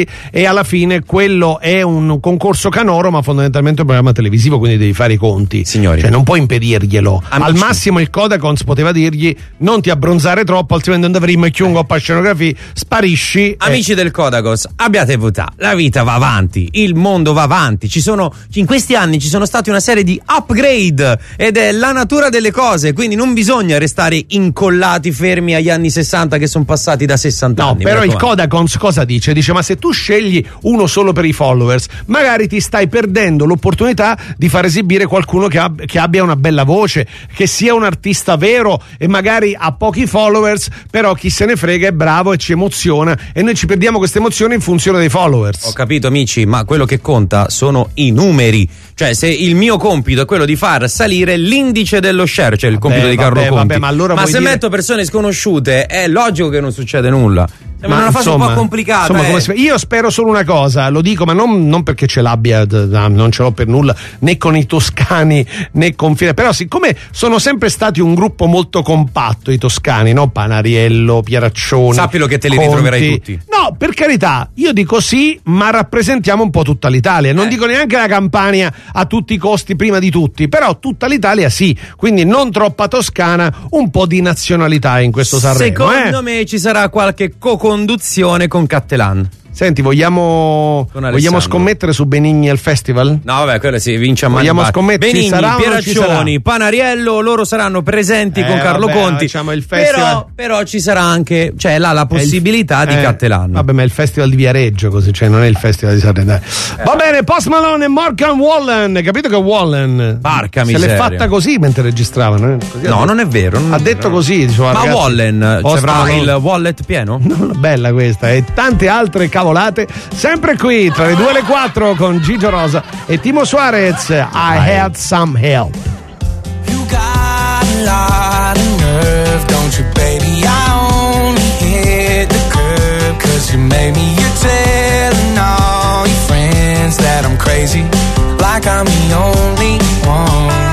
e alla fine quello è un concorso canoro, ma fondamentalmente un programma televisivo, quindi devi fare i conti. Signori, cioè non puoi impedirglielo. Amici. Al massimo il Codacons poteva dirgli non ti abbronzare troppo, altrimenti non avremo chiungo a scenografia, sparisci. Amici eh. del Codacons, abbiate votato, la vita va avanti, il mondo va avanti, ci sono in questi anni ci sono stati una serie di upgrade ed è la natura delle cose, quindi non bisogna restare incollati fermi agli anni sessanta che sono passati da sessanta No, anni. però il Codacons cosa dice? Dice ma se tu scegli uno solo per i followers, magari ti stai perdendo l'opportunità di far esibire qualcuno che, ab- che abbia una bella voce, che sia un artista vero e magari ha pochi followers, però chi se ne frega è bravo e ci emoziona e noi ci perdiamo questa emozione in funzione dei followers. Ho capito amici, ma quello che conta sono i numeri, cioè se il mio compito è quello di far salire l'indice dello share, cioè il Vabbè, compito di Carlo vabbè, Conti, vabbè, ma allora vuoi se dire- metto persone sconosciute è logico che non succede nulla. Ma è una fase un po' complicata. insomma, eh. come si fa? Io spero solo una cosa, lo dico, ma non, non perché ce l'abbia, d- d- non ce l'ho per nulla, né con i toscani né con Fine, però siccome sono sempre stati un gruppo molto compatto i toscani, no? Panariello, Pieraccioni, Sappilo che te li Conti. ritroverai tutti. No, per carità, io dico sì, ma rappresentiamo un po' tutta l'Italia. Non Eh. dico neanche la Campania a tutti i costi prima di tutti, però tutta l'Italia sì. Quindi non troppa Toscana, un po' di nazionalità in questo Sanremo. Secondo eh? me ci sarà qualche co-conduzione con Cattelan. Senti, vogliamo, Con vogliamo Alessandro. scommettere su Benigni al festival? No, vabbè, quello si vince a mani Vogliamo basse. scommettere, ci Benigni, sarà o non ci Pieraccioni, Panariello, loro saranno presenti Eh, con Carlo vabbè, Conti. facciamo il festival. Però, però ci sarà anche, cioè là la possibilità È il- di eh, Cattelan. Vabbè, ma è il festival di Viareggio, così, cioè non è il festival di Sanremo. dai. Va bene, Post Malone e Morgan Wallen. Capito che Wallen Porca se l'è miseria. fatta così mentre registravano? eh? Così ha No, detto. non è vero. non Ha è detto vero. così, diceva, Ma ragazzi, Wallen ci Post avrà Malone. il wallet pieno? No, bella questa e tante altre cavolate sempre qui tra le due e le quattro con Gigio Rosa e Timo Suarez. I had some help. You got a lot of nerve, don't you, baby? I only hit the curb 'cause you made me. You're telling all your friends that I'm crazy, like I'm the only one.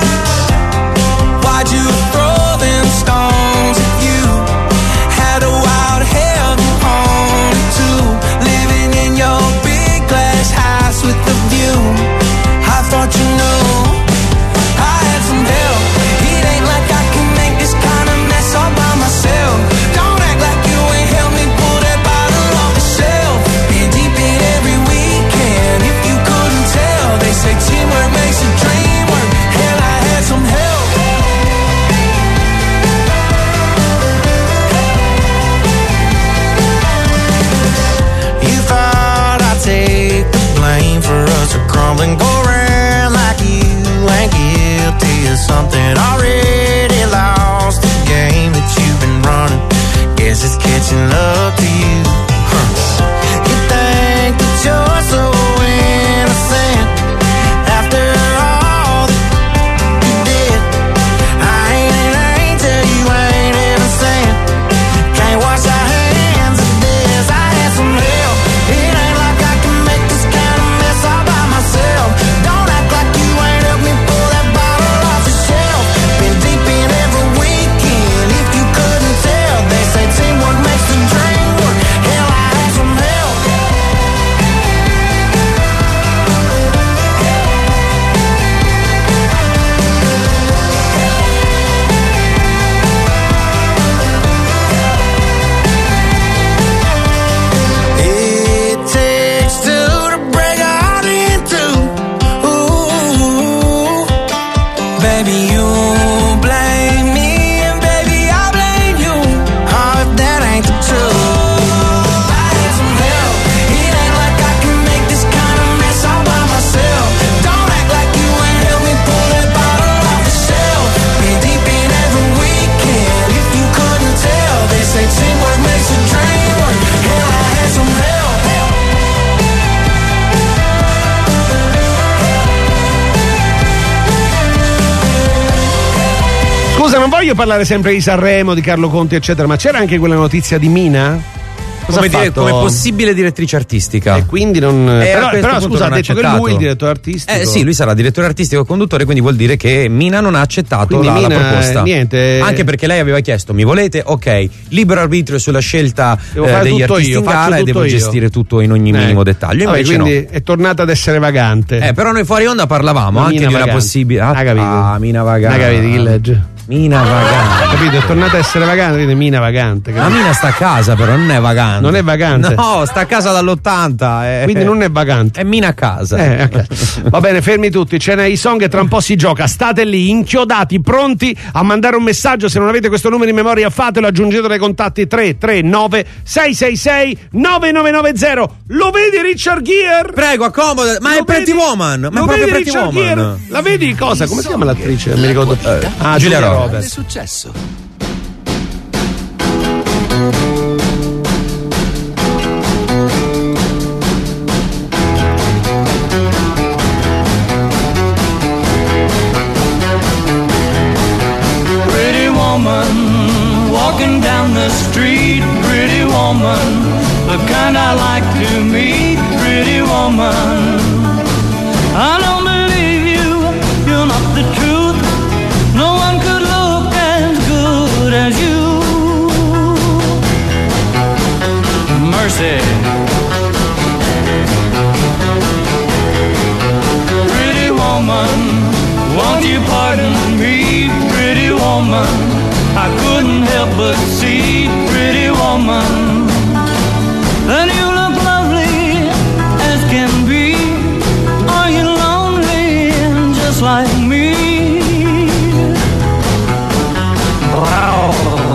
Why'd you throw them stones at you? Had a wild hell you wanted to, living in your big glass house with the view. I thought you knew I had some help. It ain't like I can make this kind of mess all by myself. Don't act like you ain't helped me pull that bottle off the shelf. Been deep in every weekend. If you couldn't tell, they say teamwork makes the dream work. Hell, I had some help. You thought I'd take the blame for us to crumble and go around like you ain't guilty of something already lost the game that you've been running. Guess it's catching up to you. Huh. You think that you're so innocent after all that you did. I ain't an angel, you ain't innocent. Can't wash our hands of this. I had some help. It ain't like I can make this kind of mess all by myself. Don't act like you ain't helped me pull that bottle off the shelf. Been deep in every weekend. If you couldn't tell, they say teamwork makes the dream work. Hell, I had some help. It takes two to break a heart in two. Ooh, baby, you blame me, and baby, I blame you. Oh, if that ain't the truth, I had some help. It ain't like I can make this kind of mess all by myself. Don't act like you ain't helped me pull that bottle off the shelf. Been deep in every weekend. If you couldn't tell, they say teamwork makes a dream work. Hell, I had some help. Scusa, non voglio parlare sempre di Sanremo, di Carlo Conti, eccetera, ma c'era anche quella notizia di Mina? Cosa come, ha dire, fatto? come possibile direttrice artistica. E quindi non. E però a questo però punto scusa, ha non detto che accettato. lui è il direttore artistico. Eh sì, lui sarà direttore artistico e conduttore, quindi vuol dire che Mina non ha accettato Quindi la, la Mina, proposta. niente. Anche perché lei aveva chiesto: mi volete? Ok, libero arbitrio sulla scelta Devo eh, fare degli tutto artisti io, in faccio gara e tutto devo io. gestire tutto in ogni Eh. minimo dettaglio. Vabbè, Invece quindi no. è tornata ad essere vagante. Eh, però noi fuori onda parlavamo La anche Mina di una vagante. possibilità. Ha capito? Ah, Mina vagante. Ha capito chi legge? Mina vagante. Capito? È tornata a essere vagante, quindi Mina vagante. La capito? Mina sta a casa, però non è vagante. Non è vagante. No, sta a casa dall'ottanta. Eh. Quindi non è vagante. È Mina a casa. Eh, ok. Va bene, fermi tutti, ce n'è i song e tra un po' si gioca. State lì, inchiodati, pronti a mandare un messaggio. Se non avete questo numero in memoria, fatelo, aggiungetelo ai contatti tre tre nove sei sei sei nove nove nove zero. Lo vedi Richard Gere? Prego, accomoda. Ma Lo è Pretty vedi? Woman. Ma Lo è proprio vedi Pretty Richard Woman. Gere? La vedi cosa? Come si chiama l'attrice? Non mi ricordo. Eh, ah, Giulia Giulia Roberts. Roberts. Successo. Pretty woman, walking down the street. Pretty woman, the kind I like to meet. Pretty woman, I don't believe you, you're not the truth. No one could look as good as you. Mercy. Pretty woman, won't you pardon me? Pretty woman, I couldn't help but see. Pretty woman, and you look lovely as can be. Are you lonely just like me? Wow.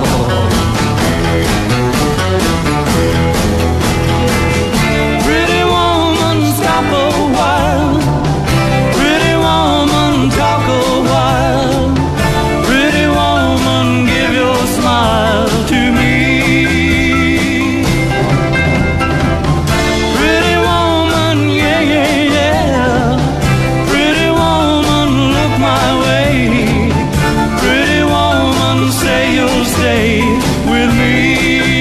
Pretty woman, stop a while. Pretty woman, talk a while. Pretty woman, give your smile to me. Pretty woman, yeah, yeah, yeah. Pretty woman, look my way. Pretty woman, say you'll stay with me.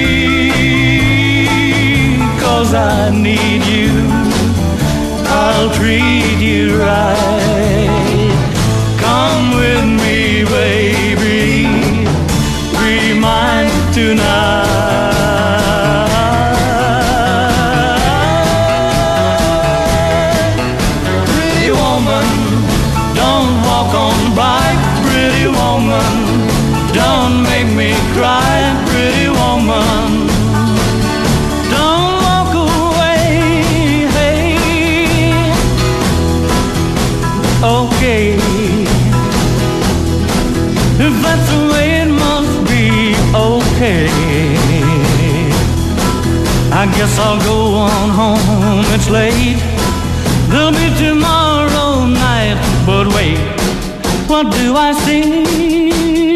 'Cause I need you, I'll treat you right. Come with me, baby, be mine tonight. Pretty woman, don't walk on by. Pretty woman, don't make me cry. Pretty woman, don't walk away. Hey. Okay, if that's the way it must be, okay. I guess I'll go on home, it's late. There'll be tomorrow night, but wait, what do I see?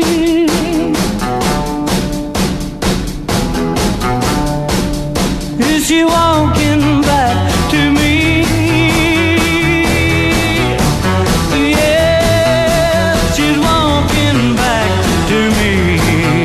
Is she walking back to me? Yeah, she's walking back to me.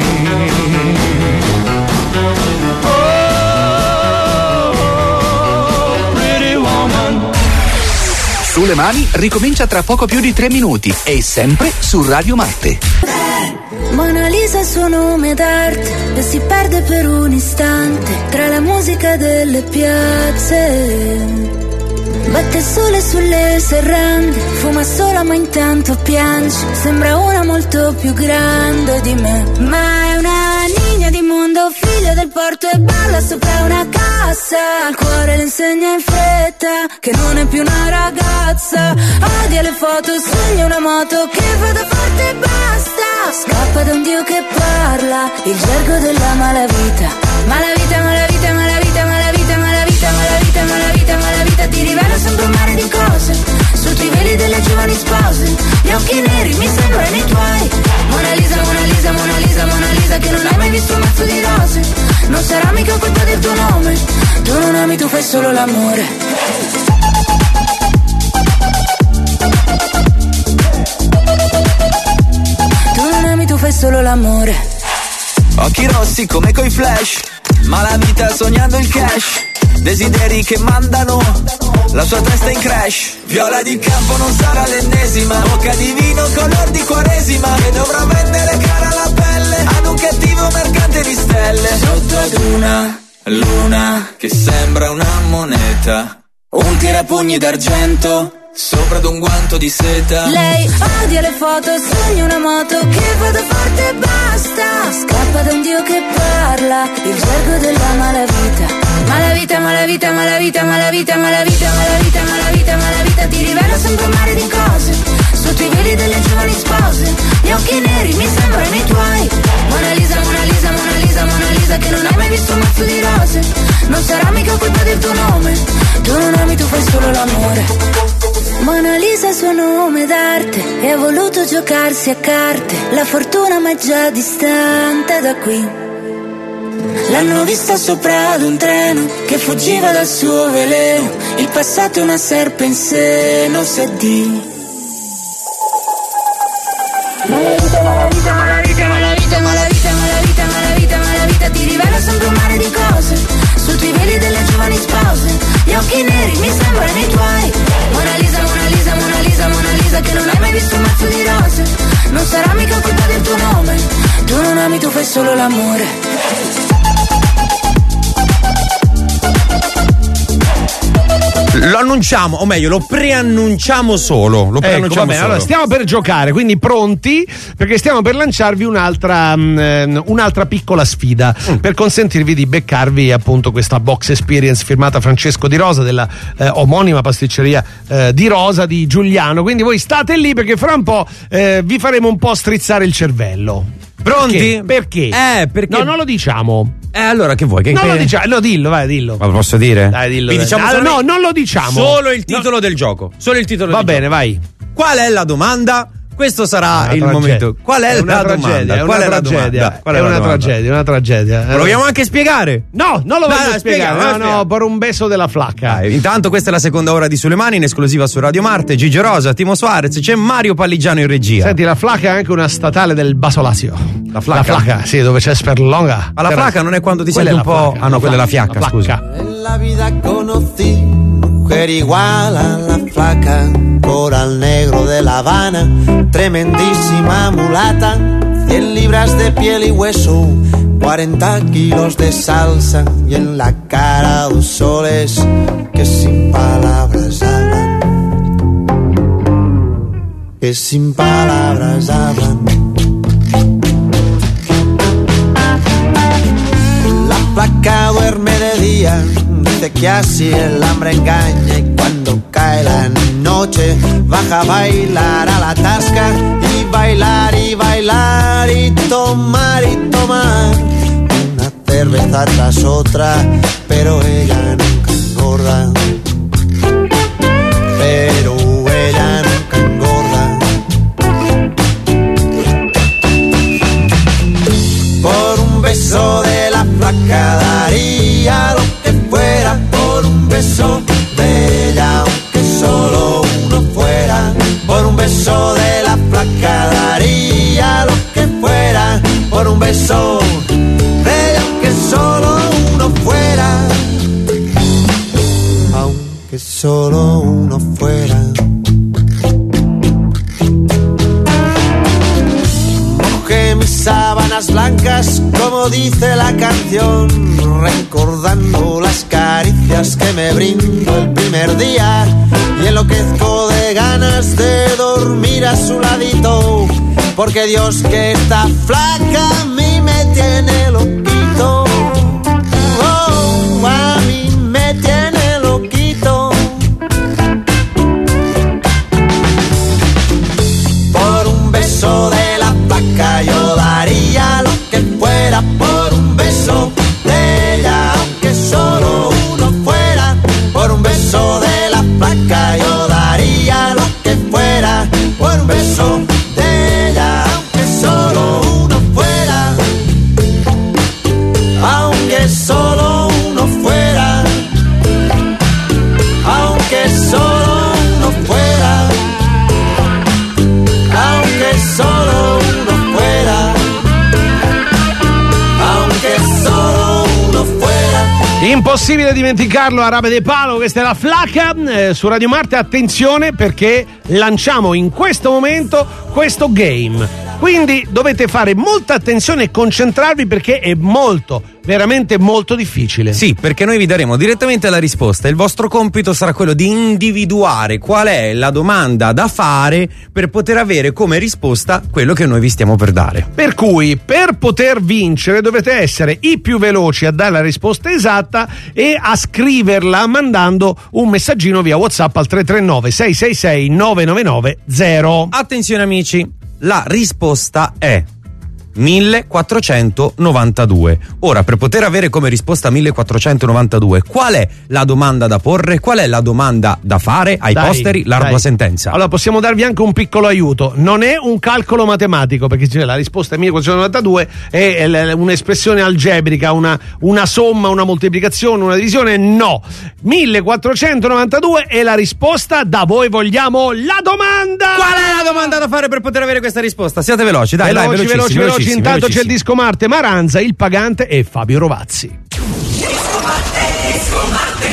Oh, pretty woman. Sulle mani ricomincia tra poco più di tre minuti e sempre su Radio Marte. Mona Lisa è il suo nome d'arte e si perde per un istante tra la musica delle piazze. Batte il sole sulle serrande, fuma sola ma intanto piange. Sembra una molto più grande di me, ma è una niña di mondo, figlia del porto e balla sopra una cassa. Al cuore le insegna in fretta che non è più una ragazza. Odia le foto, sogna una moto che vada forte e basta. Scappa da un dio che parla, il gergo della malavita. Malavita, malavita, malavita, malavita, malavita, malavita, malavita, malavita. Ti rivela sempre un mare di cose sotto i veli delle giovani spose. Gli occhi neri mi sembrano i tuoi. Mona Lisa, Mona Lisa, Mona Lisa, Mona Lisa, che non hai mai visto un mazzo di rose. Non sarà mica colpa del tuo nome. Tu non ami, tu fai solo l'amore. Tu non ami, tu fai solo l'amore. Occhi rossi come coi flash, ma la vita sognando il cash. Desideri che mandano la sua testa in crash. Viola di campo non sarà l'ennesima, bocca di vino color di quaresima, che dovrà vendere cara la pelle ad un cattivo mercante di stelle. Sotto ad una luna che sembra una moneta, un tirapugni d'argento sopra ad un guanto di seta. Lei odia le foto, sogna una moto che vada forte e basta. Scappa da un dio che parla, il gergo della malavita. Malavita, malavita, malavita, malavita, malavita, malavita, malavita, malavita. Ti rivela sempre un mare di cose sotto i veli delle giovani spose. Gli occhi neri mi sembrano i tuoi. Mona Lisa, Mona Lisa, Mona Lisa, Mona Lisa, che non hai mai visto un mazzo di rose. Non sarà mica colpa del tuo nome, tu non ami, tu fai solo l'amore. Mona Lisa è suo nome d'arte e ha voluto giocarsi a carte. La fortuna ma è già distante da qui. L'hanno vista sopra ad un treno che fuggiva dal suo veleno. Il passato è una serpe in seno, se di Malavita, malavita, malavita, malavita, malavita, malavita, malavita, malavita. Ti rivela sempre un mare di cose sotto i veli delle giovani spose. Gli occhi neri mi sembrano i tuoi. Mona Lisa, Mona Lisa, Mona Lisa, Mona Lisa, che non hai mai visto un mazzo di rose. Non sarà mica colpa del tuo nome, tu non ami, tu fai solo l'amore. Lo annunciamo, o meglio, lo preannunciamo solo. Lo preannunciamo ecco, va bene, solo. allora stiamo per giocare, quindi pronti, perché stiamo per lanciarvi un'altra, um, un'altra piccola sfida mm. per consentirvi di beccarvi appunto questa box experience firmata Francesco Di Rosa della eh, omonima pasticceria eh, Di Rosa di Giuliano. Quindi voi state lì perché fra un po' eh, vi faremo un po' strizzare il cervello. Pronti? Perché? Eh, perché? No, non lo diciamo. Eh, allora che vuoi? Che, non che... lo diciamo, no, dillo, vai, dillo. Ma lo posso dire? Dai, dillo. Vi diciamo allora, solo no, il... non lo diciamo. Solo il titolo no. del gioco. Solo il titolo Va del bene, gioco. vai. Qual è la domanda? Questo sarà il tragedia. momento. Qual è, è una la tragedia, domanda? È Qual una è la tragedia. domanda? Qual è, è la una domanda? tragedia, una tragedia. Proviamo anche a spiegare. No, non lo voglio Dai, spiegare. spiega, No, no, per un beso della flacca. Dai, intanto questa è la seconda ora di Sulle Mani in esclusiva su Radio Marte. Gigi Rosa, Timo Suarez, c'è Mario Palligiano in regia. Senti, la flacca è anche una statale del Basolazio. La flacca? La flacca, sì, dove c'è Sperlonga. Ma la C'era... flacca non è quando ti Quella senti un po'. flacca. Ah no, quella è la fiacca, la scusa. Nella vita conocí mujer igual a la flaca, coral negro de La Habana, tremendísima mulata, cien libras de piel y hueso, cuarenta kilos de salsa y en la cara dos soles que sin palabras hablan, que sin palabras hablan. La flaca duerme de día, dice que así el hambre engaña, y cuando cae la noche baja a bailar a la tasca, y bailar y bailar y tomar y tomar una cerveza tras otra, pero ella nunca engorda, pero ella nunca engorda. Por un beso de la flaca daría lo que fuera, por un beso de ella, aunque solo uno fuera. Por un beso de la flaca daría lo que fuera, por un beso de ella, aunque solo uno fuera, aunque solo uno fuera. Mojé mis sábanas blancas, como dice la canción, recordando las caricias que me brindó el primer día, y enloquezco de ganas de dormir a su ladito, porque Dios que está flaca a mí me tiene loquito, oh, a mí me tiene loquito. Por un beso de la flaca yo daría lo que fuera, por un beso de ella, aunque solo uno fuera. Por un beso de la flaca yo daría lo que fuera, por un beso de ella, aunque solo uno fuera. Impossibile dimenticarlo, Arabe de Palo, questa è la Flacca eh, su Radio Marte. Attenzione perché lanciamo in questo momento questo game. Quindi dovete fare molta attenzione e concentrarvi perché è molto, veramente molto difficile. Sì, perché noi vi daremo direttamente la risposta. Il vostro compito sarà quello di individuare qual è la domanda da fare per poter avere come risposta quello che noi vi stiamo per dare. Per cui, per poter vincere, dovete essere i più veloci a dare la risposta esatta e a scriverla mandando un messaggino via WhatsApp al tre tre nove sei sei sei nove nove nove zero. Attenzione amici, la risposta è millequattrocentonovantadue. Ora, per poter avere come risposta millequattrocentonovantadue, qual è la domanda da porre? Qual è la domanda da fare ai Dai, posteri? L'ardua dai. sentenza. Allora, possiamo darvi anche un piccolo aiuto. Non è un calcolo matematico, perché cioè, la risposta è millequattrocentonovantadue, è l- un'espressione algebrica, una, una somma, una moltiplicazione, una divisione. No, millequattrocentonovantadue è la risposta. Da voi vogliamo la domanda. Qual è la domanda da fare per poter avere questa risposta? Siate veloci, dai, veloci, dai, veloci, velocissimi, veloci. Intanto velocissimi. c'è il disco Marte Maranza, il pagante e Fabio Rovazzi. Disco Marte, Disco Marte.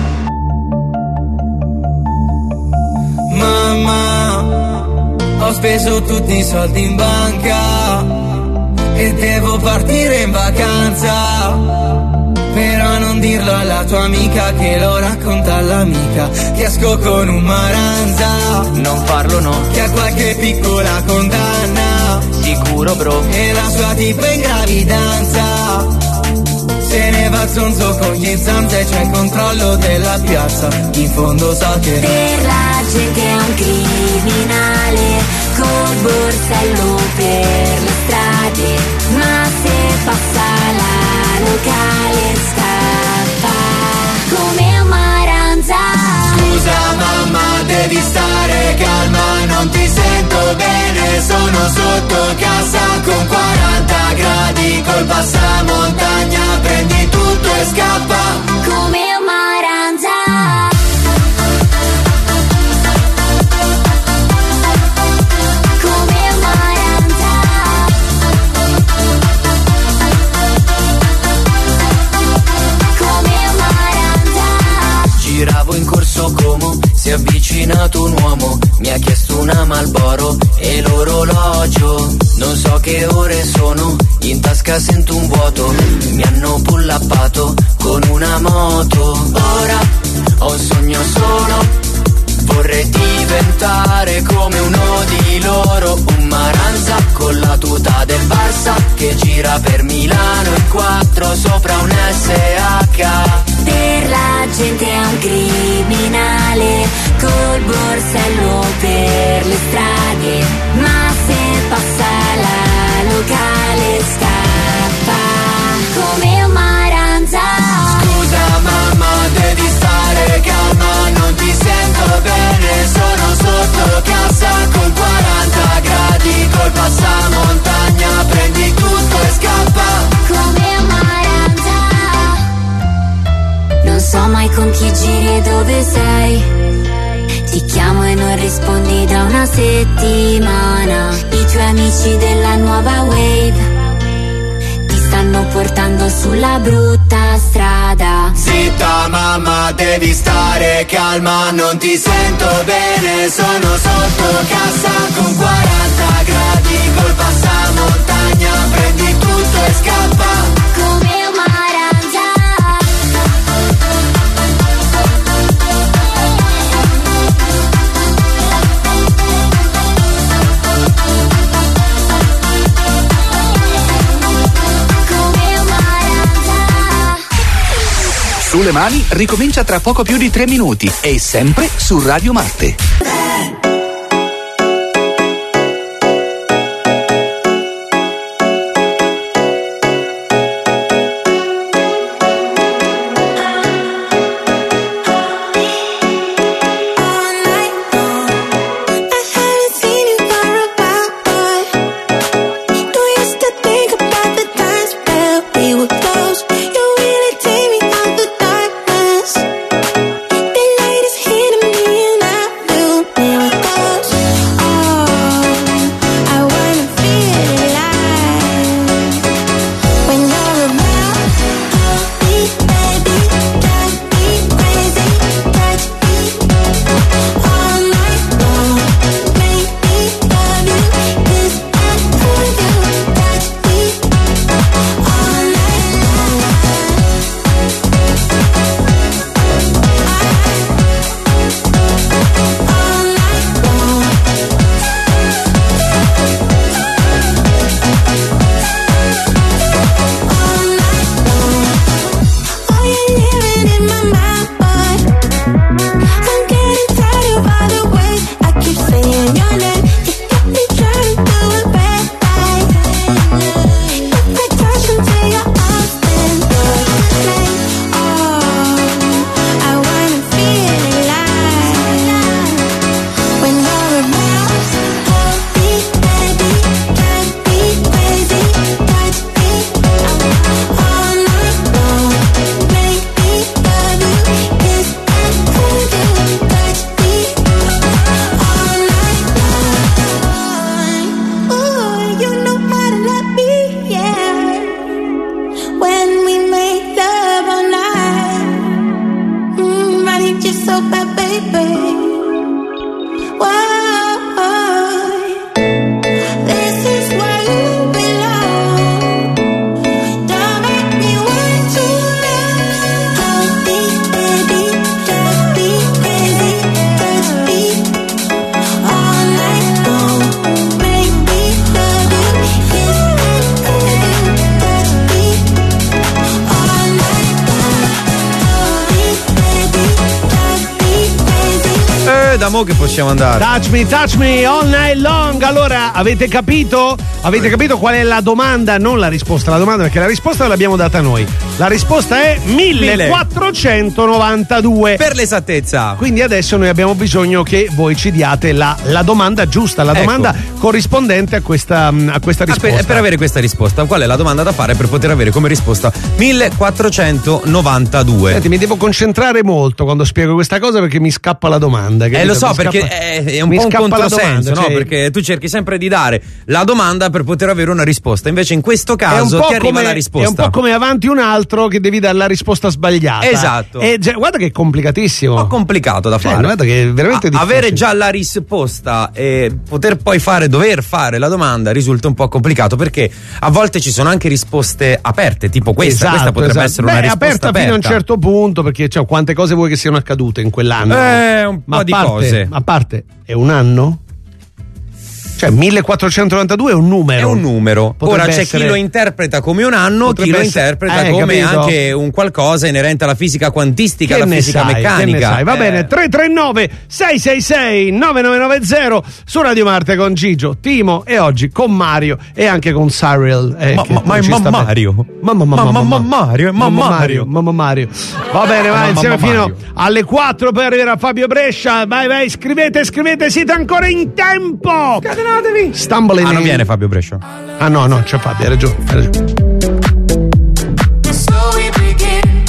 Mamma, ho speso tutti i soldi in banca e devo partire in vacanza. Però non dirlo alla tua amica che lo racconta all'amica che esco con un Maranza. Non farlo no, che ha qualche piccola condanna. Sicuro bro. E la sua tipa in gravidanza. Se ne va zonzo con gli zanza e c'è il controllo della piazza. In fondo so che per la gente è un criminale col borsello per le strade, ma se passa la locale scappa come un Maranza. scusa mamma devi stare calma, non ti sento bene, sono sotto casa con quaranta gradi col passamontagna, prendi tutto e scappa come un Maranza. Come un Maranza. Come un Maranza. Giravo in corso Como, si è avvicinato un uomo, mi ha chiesto una Marlboro e l'orologio. Non so che ore sono, in tasca sento un vuoto, mi hanno pullappato con una moto. Ora ho un sogno solo, vorrei diventare come uno di loro, un Maranza con la tuta del Barça che gira per Milano in quattro sopra un S H. Per la gente è un criminale col borsello per le strade, ma se passa la locale scappa come un Maranza. Scusa mamma devi stare calma, non ti sento bene, sono sotto casa con quaranta gradi col passamontagna, prendi tutto e scappa Come un Maranza. Non so mai con chi giri e dove sei, ti chiamo e non rispondi da una settimana. I tuoi amici della nuova wave ti stanno portando sulla brutta strada. Zitta mamma devi stare calma, non ti sento bene, sono sotto casa con quaranta gradi col passamontagna, prendi tutto e scappa Come un Maranza. Come un Maranza. Sulle mani ricomincia tra poco più di tre minuti e sempre su Radio Marte. The latest hitting me and I do Speriamo che possiamo andare. Touch me, touch me all night long. Allora, avete capito? Avete capito qual è la domanda? Non la risposta, la domanda, perché la risposta l'abbiamo data noi. La risposta è millequattrocentonovantadue. Per l'esattezza. Quindi adesso noi abbiamo bisogno che voi ci diate la, la domanda giusta, la Ecco. domanda corrispondente a questa, a questa risposta. Per, per avere questa risposta, qual è la domanda da fare per poter avere come risposta millequattrocentonovantadue? Senti, mi devo concentrare molto quando spiego questa cosa perché mi scappa la domanda. Eh, lo so, Mi perché scappa- è, è un mi po' un scappa la controsenso, domanda, no? cioè- Perché tu cerchi sempre di dare la domanda per poter avere una risposta. Invece in questo È un caso po' ti arriva come- la risposta. È un po' come avanti un altro che devi dare la risposta sbagliata. Esatto. E già- guarda che è complicatissimo. Un po' complicato da Cioè, fare. guarda che è veramente A- difficile. avere già la risposta e poter poi fare, dover fare la domanda risulta un po' complicato, perché a volte ci sono anche risposte aperte, tipo questa. Esatto, questa potrebbe esatto. essere Beh, una è risposta aperta, aperta. fino a un certo punto, perché cioè, quante cose vuoi che siano accadute in quell'anno? Eh, un Ma po' a di parte- cose. A parte, è un anno? Cioè, millequattrocentonovantadue è un numero. È un numero. Potrebbe Ora c'è essere- chi lo interpreta come un anno, chi Potrebbe lo essere- interpreta eh, come capito? anche un qualcosa inerente alla fisica quantistica, Che alla ne fisica sai, meccanica. che ne sai? Va Eh, bene, tre tre nove sei sei sei nove nove nove zero su Radio Marte con Gigio, Timo e oggi con Mario e anche con Cyril. eh, Ma- che ma- ma è ci sta Mamma bene. Mario. Mamma, mamma, Mamma mamma. Mario, è Mamma Mario. Mamma Mario. Va bene, vai Mamma insieme fino Mario. alle quattro per arrivare a Fabio Brescia. Vai, vai, scrivete, scrivete, siete ancora in tempo. Scatenatevi. Stumbling Ah, non in- viene Fabio Brescia. Ah no, no, c'è Fabio, hai ragione. Hai ragione. So we begin,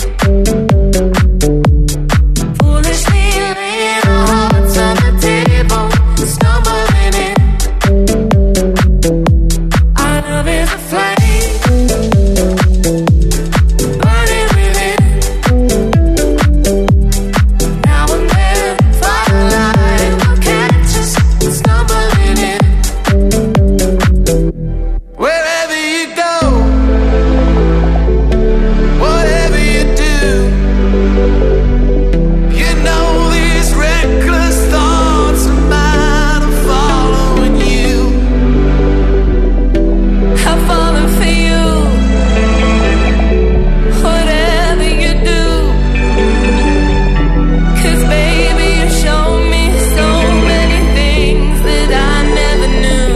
foolishly laying our hearts on the table, stumbling in. Our love is a flame, burning within. Now and then, firelight will catch us stumbling in. Wherever you go, whatever you do, you know these reckless thoughts of mine are following you. I'm falling for you, whatever you do. 'Cause baby, you show me so many things that I never knew.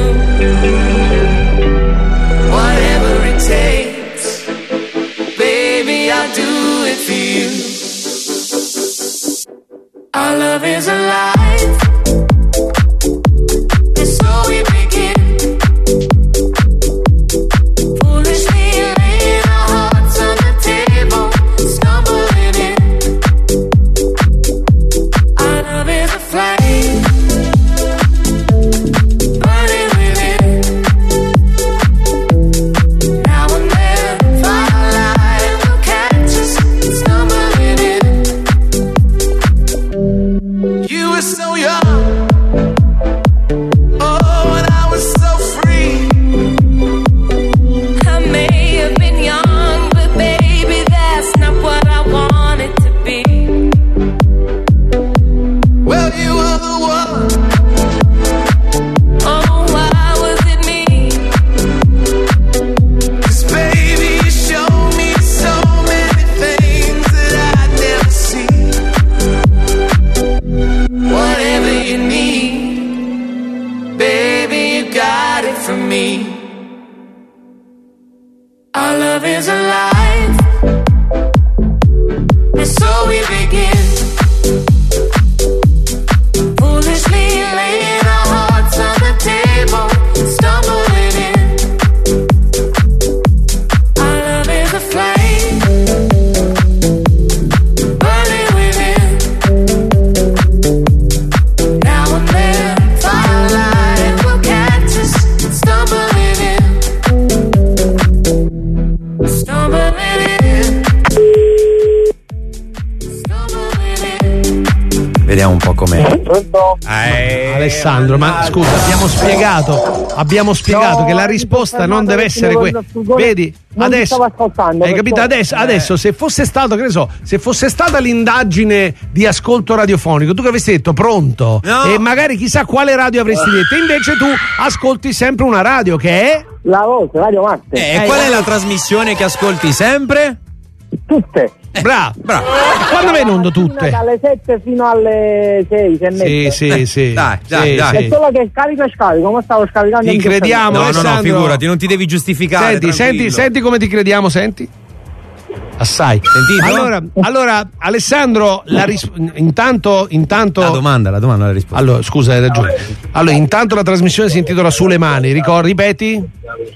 Whatever it takes, baby, I'll do it for you. Our love is alive, and so we begin. Foolishly laying our hearts on the table, stumbling in. Our love is a flame, burning within. Now and then, firelight will catch us stumbling in. You were so young, oh, and I was so free. I may have been young, but baby, that's not what I wanted to be. Well, you were the one. Oh, why was it me? 'Cause baby, you showed me so many things that I'd never seen. Whatever you need, baby, you got it from me. Our love is alive, and so we begin. Foolishly laying our hearts on the table, stumbling in. Our love is a flame, burning within. Now and then, firelight will catch us stumbling in. Stumbling in. Stumbling in. Vediamo un po' com'è. Alessandro, ma scusa, abbiamo spiegato, abbiamo spiegato No, che la mi risposta sono non deve fermato essere perché quella. con il furgone Vedi, non ti adesso stavo ascoltando, hai capito? perciò- Adesso, adesso se fosse stato, che ne so, se fosse stata l'indagine di ascolto radiofonico, tu che avresti detto pronto No. e magari chissà quale radio avresti detto. Invece tu ascolti sempre una radio che è La voce, Radio Marte. Eh, e qual è la trasmissione che ascolti sempre? Tutte. Bravo, bravo. Quando vai in onda tutte? Dalle sette fino alle sei, sei e mezza. Sì, sì, sì. Dai, dai, Sì, dai. È solo che scarico e scarico, come stavo scaricando? Ti crediamo, No, no, no, Alessandro. figurati, non ti devi giustificare. Senti, senti, tranquillo. senti come ti crediamo, senti. Assai. Sentito? Allora, allora Alessandro, la ris- intanto, intanto. La domanda, la domanda, la risposta. Allora, scusa, hai ragione. Allora, intanto la trasmissione si intitola Sulle mani, ricordi, ripeti?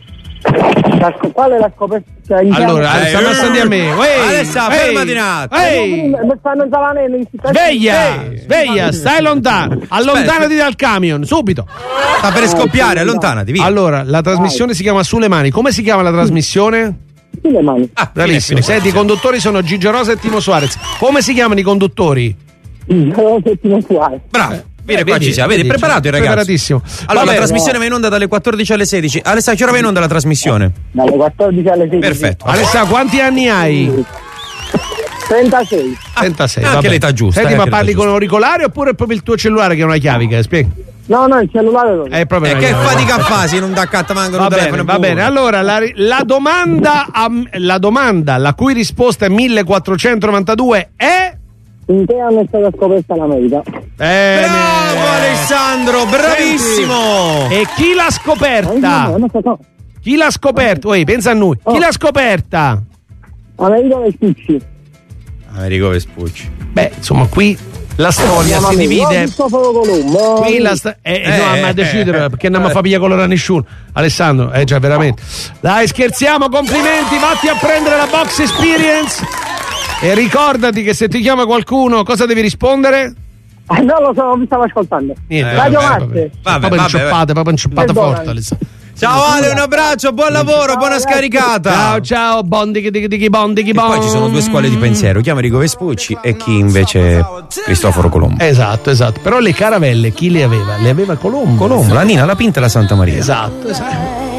La sc- qual è la scoperta? Allora, Alessandro, eh, passati a me. Ehi, Alessa, ehi, fermati un attimo. ehi. Mi stanno zavanendo in città. Sveglia, sveglia, stai lontano, allontanati dal camion, subito. Sta per scoppiare, allontanati, via. Allora, la trasmissione si chiama Sulle mani, come si chiama la trasmissione? Sulle mani. Ah, Bravissimo, fine, fine. senti, i conduttori sono Gigio Rosa e Timo Suarez. Come si chiamano i conduttori? Settimo suave. Bravo. Vedi, qua vedi, ci siamo, vedi, vedi, preparato il ragazzo. preparatissimo. Allora, Vabbè, la trasmissione va in onda dalle quattordici alle sedici. Alessandro, che ora va in onda la trasmissione? Dalle quattordici alle sedici. Perfetto. Alessà, quanti anni hai? trentasei. trentasei. anche vabbè. l'età giusta, Senti, eh, ma anche parli l'età con auricolare oppure è proprio il tuo cellulare che è una chiavica? Spiega. No, no, il cellulare lo È proprio E una che chiavica. fatica fa se non dà catta manco Va un bene, telefono va buono? bene. Allora, la, ri- la domanda a- la domanda la cui risposta è millequattrocentonovantadue è In che anno è stata scoperta l'America? Bene. Bravo Alessandro, bravissimo. E chi l'ha scoperta? Chi l'ha scoperta? Oi, pensa a noi. Chi l'ha scoperta? Americo Vespucci. Americo Vespucci. Beh, insomma, qui la storia Andiamo si a me. divide. No, Cristoforo Colombo. Qui la sta- eh, eh, no, Eh, ma decidere eh, perché non mi eh. fa pigliare colore a nessuno. Alessandro, eh già veramente. Dai, scherziamo, complimenti, vatti a prendere la box experience. E ricordati che se ti chiama qualcuno, cosa devi rispondere? Ah, non lo so, mi stavo ascoltando. Niente. Radio vabbè, Marte. vabbè. Vabbè, proprio vabbè, inciappate, proprio inciappate Perdonami. forte, Alessandro. Ciao Ale, un abbraccio, buon lavoro, buona scaricata. Ciao, ciao, bondi, dighi, dighi, bondi, dighi, E poi ci sono due scuole di pensiero, chi Americo Vespucci e chi invece Cristoforo Colombo. Esatto, esatto. Però le caravelle chi le aveva? Le aveva Colombo. Colombo, la Nina, la Pinta e la Santa Maria. Esatto, esatto.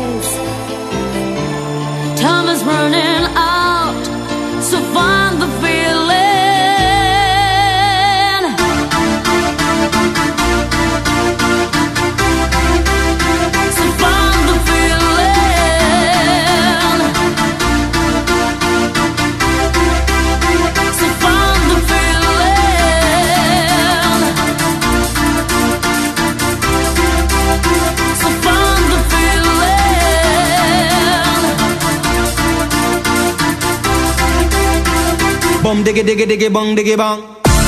Time is running out, so find the feeling. So find the feeling. So find the feeling. So find the feeling. Bum diggy diggy diggy bong diggy bong.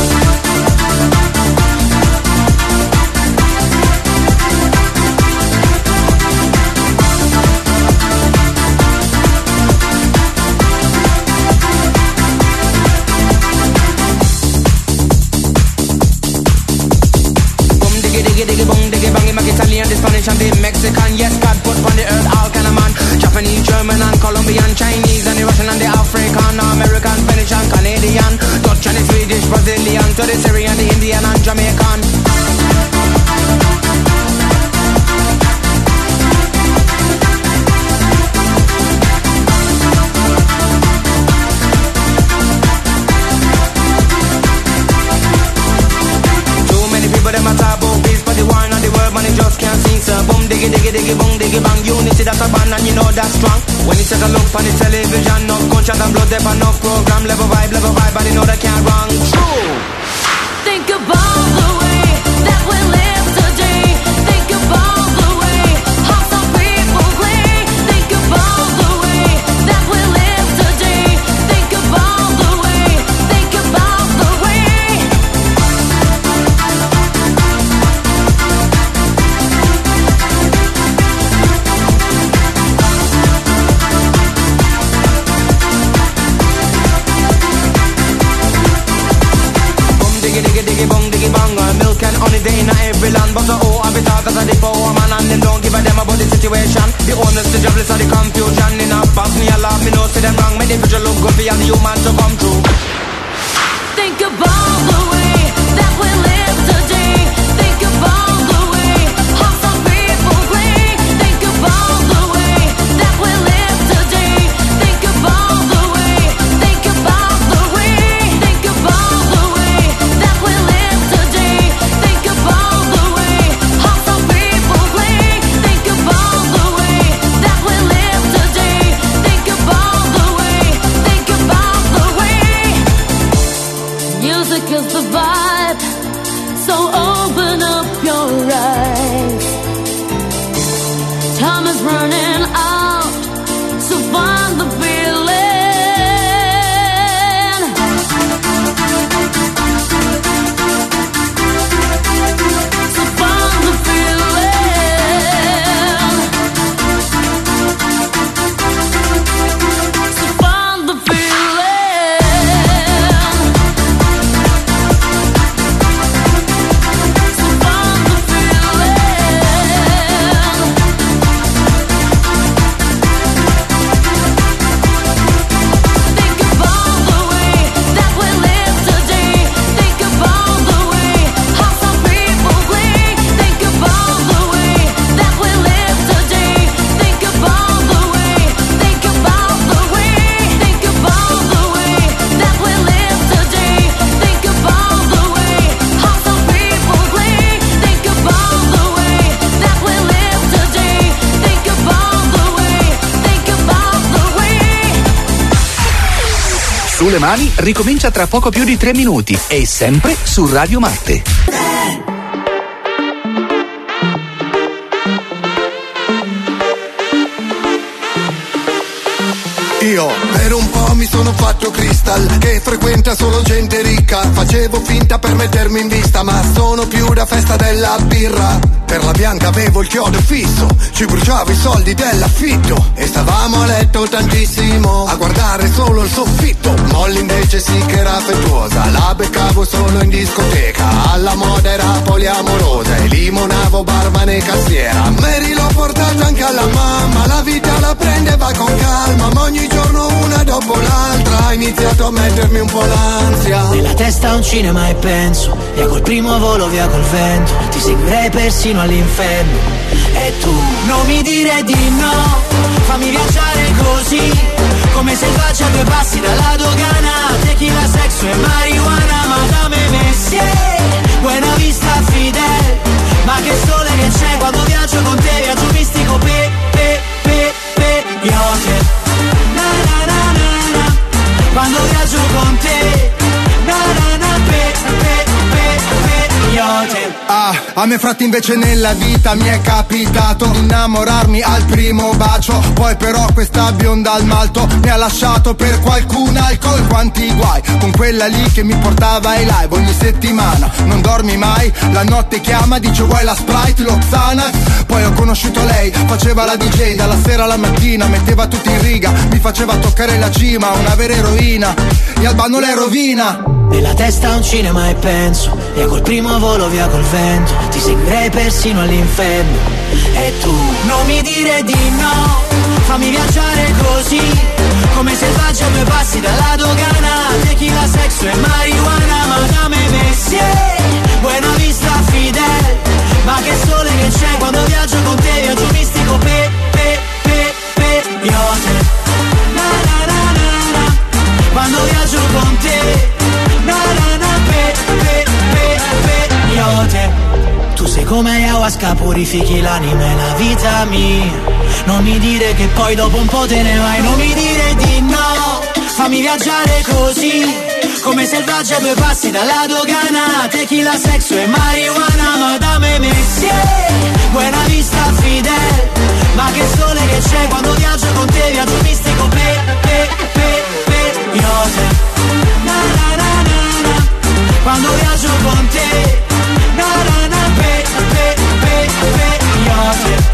Bum diggy diggy diggy bong diggy bong. You make Italian, the Spanish and the Mexican. Yes, God put on the earth all kind of man. Japanese, German and Colombian, Chinese and the Russian and the African, American, Spanish and Canadian, Dutch and the Swedish, Brazilian, to the Syrian, the Indian and Jamaican. Too many people them a talk about peace, but the war and the world man they just can't see. So boom diggy diggy diggy boom diggy bang, unity that's a band and you know that's strong. When you take a look on the television, no gunshot and blood, there no program, level vibe, level vibe, but you know they can't wrong. True. Think about the way that we live today. Think about the way how some people play. Think about the way that we live today. Think about the way. Think about the way. Boom diggy diggy diggy bong diggy bong. Uh, milk and honey day in every land, but the oh I be talk as a the power man and them don't give a damn about the situation. The owners, the jobless, and the confusion. In a box me a laugh, me know see them wrong. Make the future look good for all the human to come true. Think about the way that we live today. Think about the way how some people play. Think about the way that we live today. Think about the way. Think about the way. Think about the way that we live today. Think about the way how some people play. Think about the way that we live today. Think about the way. Sulle mani ricomincia tra poco più di tre minuti e sempre su Radio Marte. Io per un po' mi sono fatto crystal, che frequenta solo gente ricca. Facevo finta per mettermi in vista, ma sono più da festa della birra. Per la bianca avevo il chiodo fisso, ci bruciavo i soldi dell'affitto. E stavamo a letto tantissimo, a guardare solo il soffitto. Molly invece sì che era affettuosa, la beccavo solo in discoteca. Alla moda era poliamorosa e limonavo barman e cassiera. Mary l'ho portata anche alla mamma, la vita la prendeva con calma, ma ogni giorno una dopo l'altra ha iniziato a mettermi un po' l'ansia. Nella testa un cinema e penso, via col primo volo, via col vento, ti seguirei persino all'inferno. E tu non mi dire di no, fammi viaggiare così, come selvaggia a due passi dalla dogana. Tequila, sexo e marijuana, Madame Messier, Buena Vista Fidel. Ma che sole che c'è quando viaggio con te, viaggio mistico, pe, pe, pe, pe, io quando viaggio con te, na na na pe pe pe pe io te. Ah, a me fratti invece nella vita mi è capitato innamorarmi al primo bacio. Poi però questa bionda al malto mi ha lasciato per qualcun alcol. Quanti guai con quella lì che mi portava ai live ogni settimana. Non dormi mai, la notte chiama, dice vuoi la Sprite, lo Xanax. Poi ho conosciuto lei, faceva la D J dalla sera alla mattina, metteva tutti in riga, mi faceva toccare la cima, una vera eroina, e Albano le rovina. Nella testa un cinema e penso, via col primo volo, via col vento, ti seguirei persino all'inferno. E tu non mi dire di no, fammi viaggiare così, come selvaggia a due passi dalla dogana. Tequila, sexo e marijuana, Madame Messier, Buena Vista Fidel. Ma che sole che c'è quando viaggio con te, viaggio mistico, pe, pe, pe, pe, io te. Na na na na na, quando viaggio con te, na na na pe, pe, pe, pe, io te. Tu sei come ayahuasca, purifichi l'anima e la vita mia. Non mi dire che poi dopo un po' te ne vai, non mi dire di no, fammi viaggiare così, come selvaggia a due passi dalla dogana. Tequila, sexo e marijuana, Madame Messier, Buena Vista Fidel. Ma che sole che c'è quando viaggio con te, viaggio mistico, pe, pe, pe, pe, io te. Na na na na na, quando viaggio con te, na na na pe, pe, pe, pe, io te.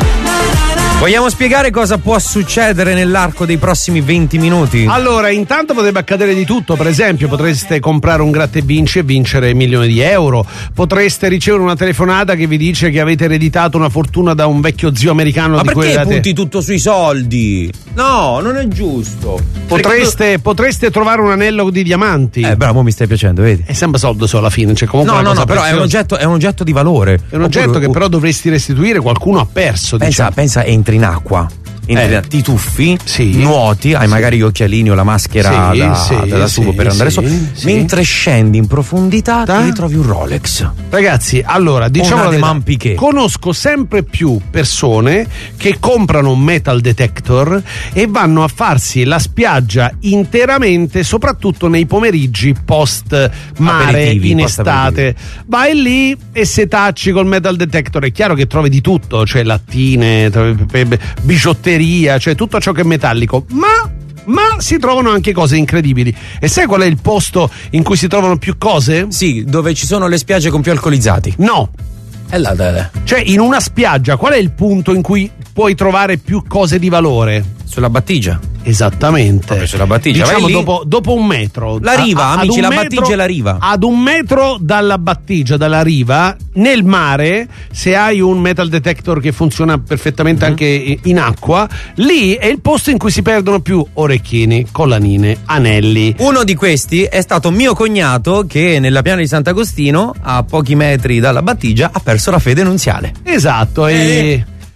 Vogliamo spiegare cosa può succedere nell'arco dei prossimi venti minuti? Allora, intanto potrebbe accadere di tutto. Per esempio, potreste comprare un gratta e vinci e vincere milioni di euro. Potreste ricevere una telefonata che vi dice che avete ereditato una fortuna da un vecchio zio americano. Ma di perché quella punti tutto sui soldi? No, non è giusto. Potreste, potreste trovare un anello di diamanti. Eh, bravo, mi stai piacendo, vedi? È sempre soldo solo alla fine. Cioè, comunque no, una no, cosa no, però è un, oggetto, è un oggetto di valore. È un oggetto Oppure, che però dovresti restituire, qualcuno ha perso. Pensa, diciamo. pensa, entri in acqua. Entri, Eh. ti tuffi, Sì. nuoti, hai Sì. magari gli occhialini o la maschera Sì, da, sì, da tubo sì, per andare sì, su. sì. Mentre scendi in profondità ti ritrovi un Rolex. Ragazzi, allora diciamo Una la de verità. Man Piquet. Conosco sempre più persone che comprano un metal detector e vanno a farsi la spiaggia interamente, soprattutto nei pomeriggi post mare, Aperitivi, in post estate. Vai lì e setacci col metal detector. È chiaro che trovi di tutto, cioè lattine, trovi pe- pe- bigiotteria, cioè tutto ciò che è metallico, ma ma si trovano anche cose incredibili. E sai qual è il posto in cui si trovano più cose? Sì, dove ci sono le spiagge con più alcolizzati. No. È là, là, là. Cioè, in una spiaggia, qual è il punto in cui puoi trovare più cose di valore? Sulla battigia. Esattamente. Proprio sulla battigia. Diciamo Vai lì. dopo, dopo un metro. La riva, A- a- ad amici, un la metro- battigia e la riva. Ad un metro dalla battigia, dalla riva, nel mare, se hai un metal detector che funziona perfettamente Mm-hmm. anche in acqua, lì è il posto in cui si perdono più orecchini, collanine, anelli. Uno di questi è stato mio cognato che nella piana di Sant'Agostino, a pochi metri dalla battigia, ha perso la fede nunziale. Esatto, e... Eh.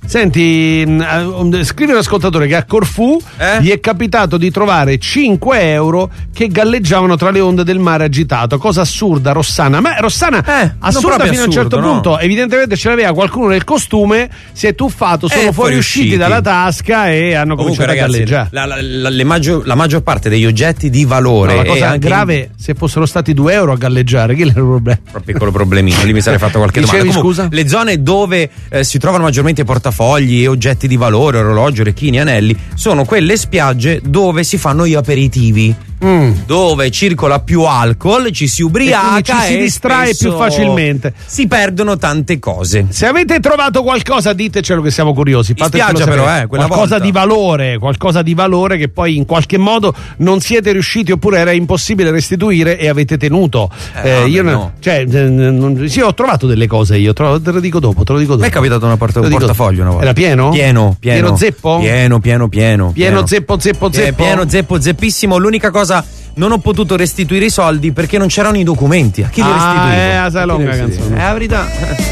Senti, mh, scrive un ascoltatore che a Corfù Eh? gli è capitato di trovare cinque euro che galleggiavano tra le onde del mare agitato. Cosa assurda, Rossana. Ma Rossana, assurda proprio fino a un certo assurdo, no? punto. Evidentemente ce l'aveva qualcuno nel costume, si è tuffato, sono Eh, fuoriusciti fuoriusciti. dalla tasca e hanno Comunque, cominciato a ragazzi, galleggiare. la, la, la, le maggior, la maggior parte degli oggetti di valore. No, la e cosa anche grave, se fossero stati due euro a galleggiare, che era il problema? Un piccolo problemino, lì mi sarei fatto qualche Dicevi, domanda. Comunque, scusa? le zone dove eh, si trovano maggiormente portafogli e oggetti di valore, orologi, orecchini, anelli, sono quelle spiagge dove si fanno gli aperitivi. Mm. Dove circola più alcol, ci si ubriaca E quindi ci si e distrae spesso più facilmente. Si perdono tante cose. Se avete trovato qualcosa, ditecelo che siamo curiosi. In Fatecelo spiaggia sapere. però, eh, quella qualcosa volta. di valore, qualcosa di valore che poi in qualche modo non siete riusciti oppure era impossibile restituire e avete tenuto. Eh, Eh, no, io beh, no- no. cioè, eh, non- sì, ho trovato delle cose io, tro- te lo dico dopo, te lo dico dopo. Mi è capitato una porta- Te un lo dico portafoglio una volta. Era pieno? Pieno, pieno. Pieno zeppo? Pieno, pieno, pieno. Pieno zeppo, zeppo, Eh, zeppo? Pieno, zeppo, zeppissimo. L'unica cosa, non ho potuto restituire i soldi perché non c'erano i documenti. A chi li Ah, restituivo? eh, ah, sai, A chi li lunga restituivo? canzone. È la verità.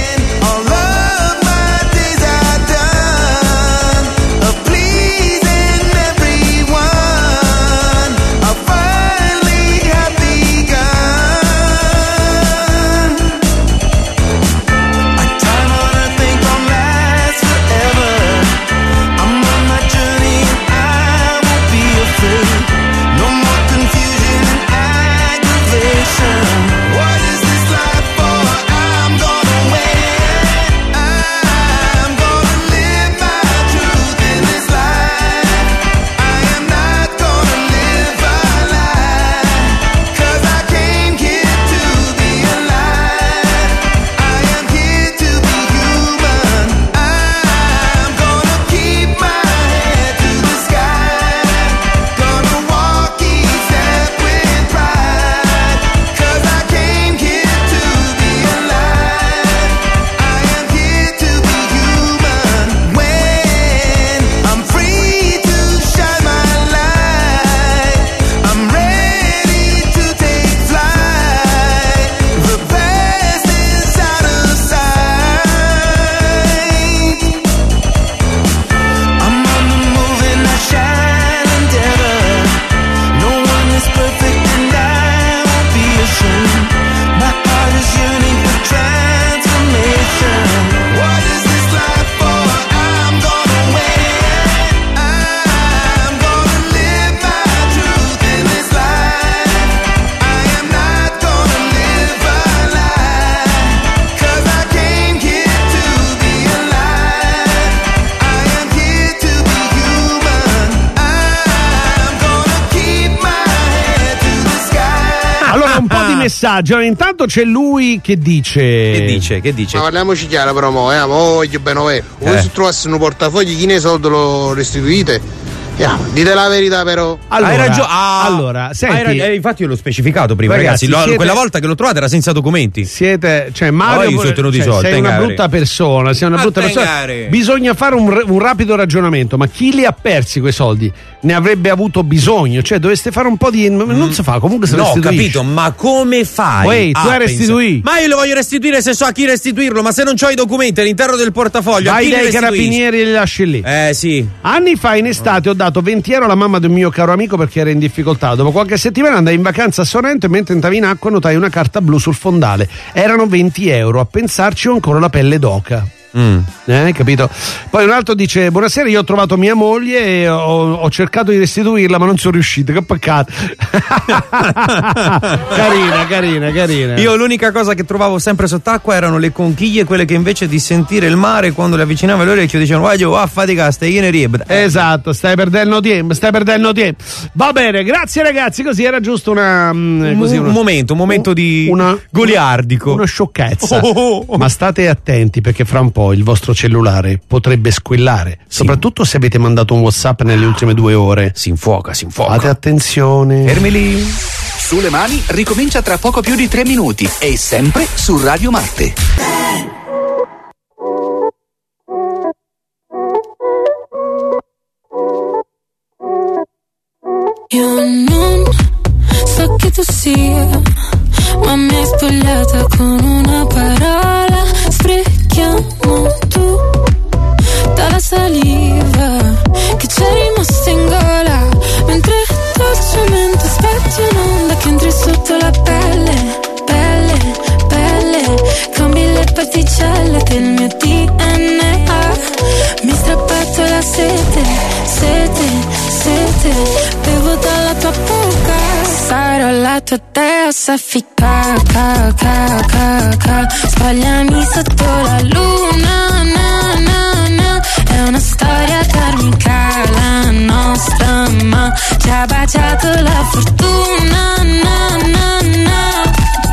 What is this life for? I'm gonna win. I'm gonna live my truth in this life. I am not gonna live a lie. 'Cause I came here to be alive. I am here to be human. I'm gonna keep my head to the sky. Gonna walk each step with pride. 'Cause I came here to be alive. I am here to be human. When I'm free to shine my light, I'm ready to take flight. The best is out of sight. I'm on the move and I shine endeavor. No one is perfect and I won't be ashamed. My heart is yearning for transformation. What is this life for? I'm gonna win. I'm gonna live my truth in this life. I am not gonna live a lie. 'Cause I came here to be alive. I am here to be human. I'm gonna keep my head to the sky. Allora, un po' di messaggi. Allora, intanto c'è lui che dice. Che dice? Che dice? Ma parliamoci chiaro però mo, eh, mo voglio bene, eh. Voi Eh. se trovassero un portafoglio, chi ne soldi lo restituite? Eh, dite la verità però. Allora, hai ragione. Ah, allora, senti- hai rag- eh, infatti io l'ho specificato prima, Ragazzi, ragazzi. Lo- siete- Quella volta che l'ho trovata era senza documenti. Siete, cioè Mario, Poi sono tenuti i cioè, soldi, sei una tengare. brutta persona, sei una Ma brutta persona. tengare. Bisogna fare un, r- un rapido ragionamento, ma chi li ha persi quei soldi? Ne avrebbe avuto bisogno, cioè dovreste fare un po' di non si fa, comunque se No, ho restituisci. capito, ma come fai? Wait, tu a hai restituito? pensare- Ma io lo voglio restituire se so a chi restituirlo, ma se non ho i documenti all'interno del portafoglio, a Vai chi li dai restituisci? carabinieri e li lasci lì. Eh sì. Anni fa in estate ho dato venti euro alla mamma di un mio caro amico perché era in difficoltà. Dopo qualche settimana andai in vacanza a Sorrento e mentre entravi in acqua notai una carta blu sul fondale. Erano venti euro. A pensarci ho ancora la pelle d'oca. Mm. Eh, capito? Poi un altro dice: buonasera, io ho trovato mia moglie e ho, ho cercato di restituirla, ma non sono riuscito. Che peccato. Carina, carina, carina. Io l'unica cosa che trovavo sempre sott'acqua erano le conchiglie, quelle che invece di sentire il mare quando le avvicinavo all'orecchio dicevano "Guaglio, a fatica, stai in rieb". Esatto, stai perdendo tempo, stai perdendo tempo. Va bene, grazie ragazzi, così era giusto una mm, così un una- momento, un momento di una, goliardico. Una sciocchezza. Oh, oh, oh. Ma state attenti perché fra un po' il vostro cellulare potrebbe squillare, soprattutto se avete mandato un WhatsApp nelle ultime due ore. Si infuoca, si infuoca. Fate attenzione. Fermi lì. Sulle mani ricomincia tra poco più di tre minuti e sempre su Radio Marte. Io non so chi tu sia, ma mi hai spogliata con una parola. Sprechiamo tu mio D N A. Mi strappato la sete, sete, sete. Bevo dalla tua bocca, sarò la tua dea soffica, ca, ca, ca, ca. Spogliami sotto la luna, na, na, na. È una storia karmica la nostra, ma ci ha baciato la fortuna, na, na, na.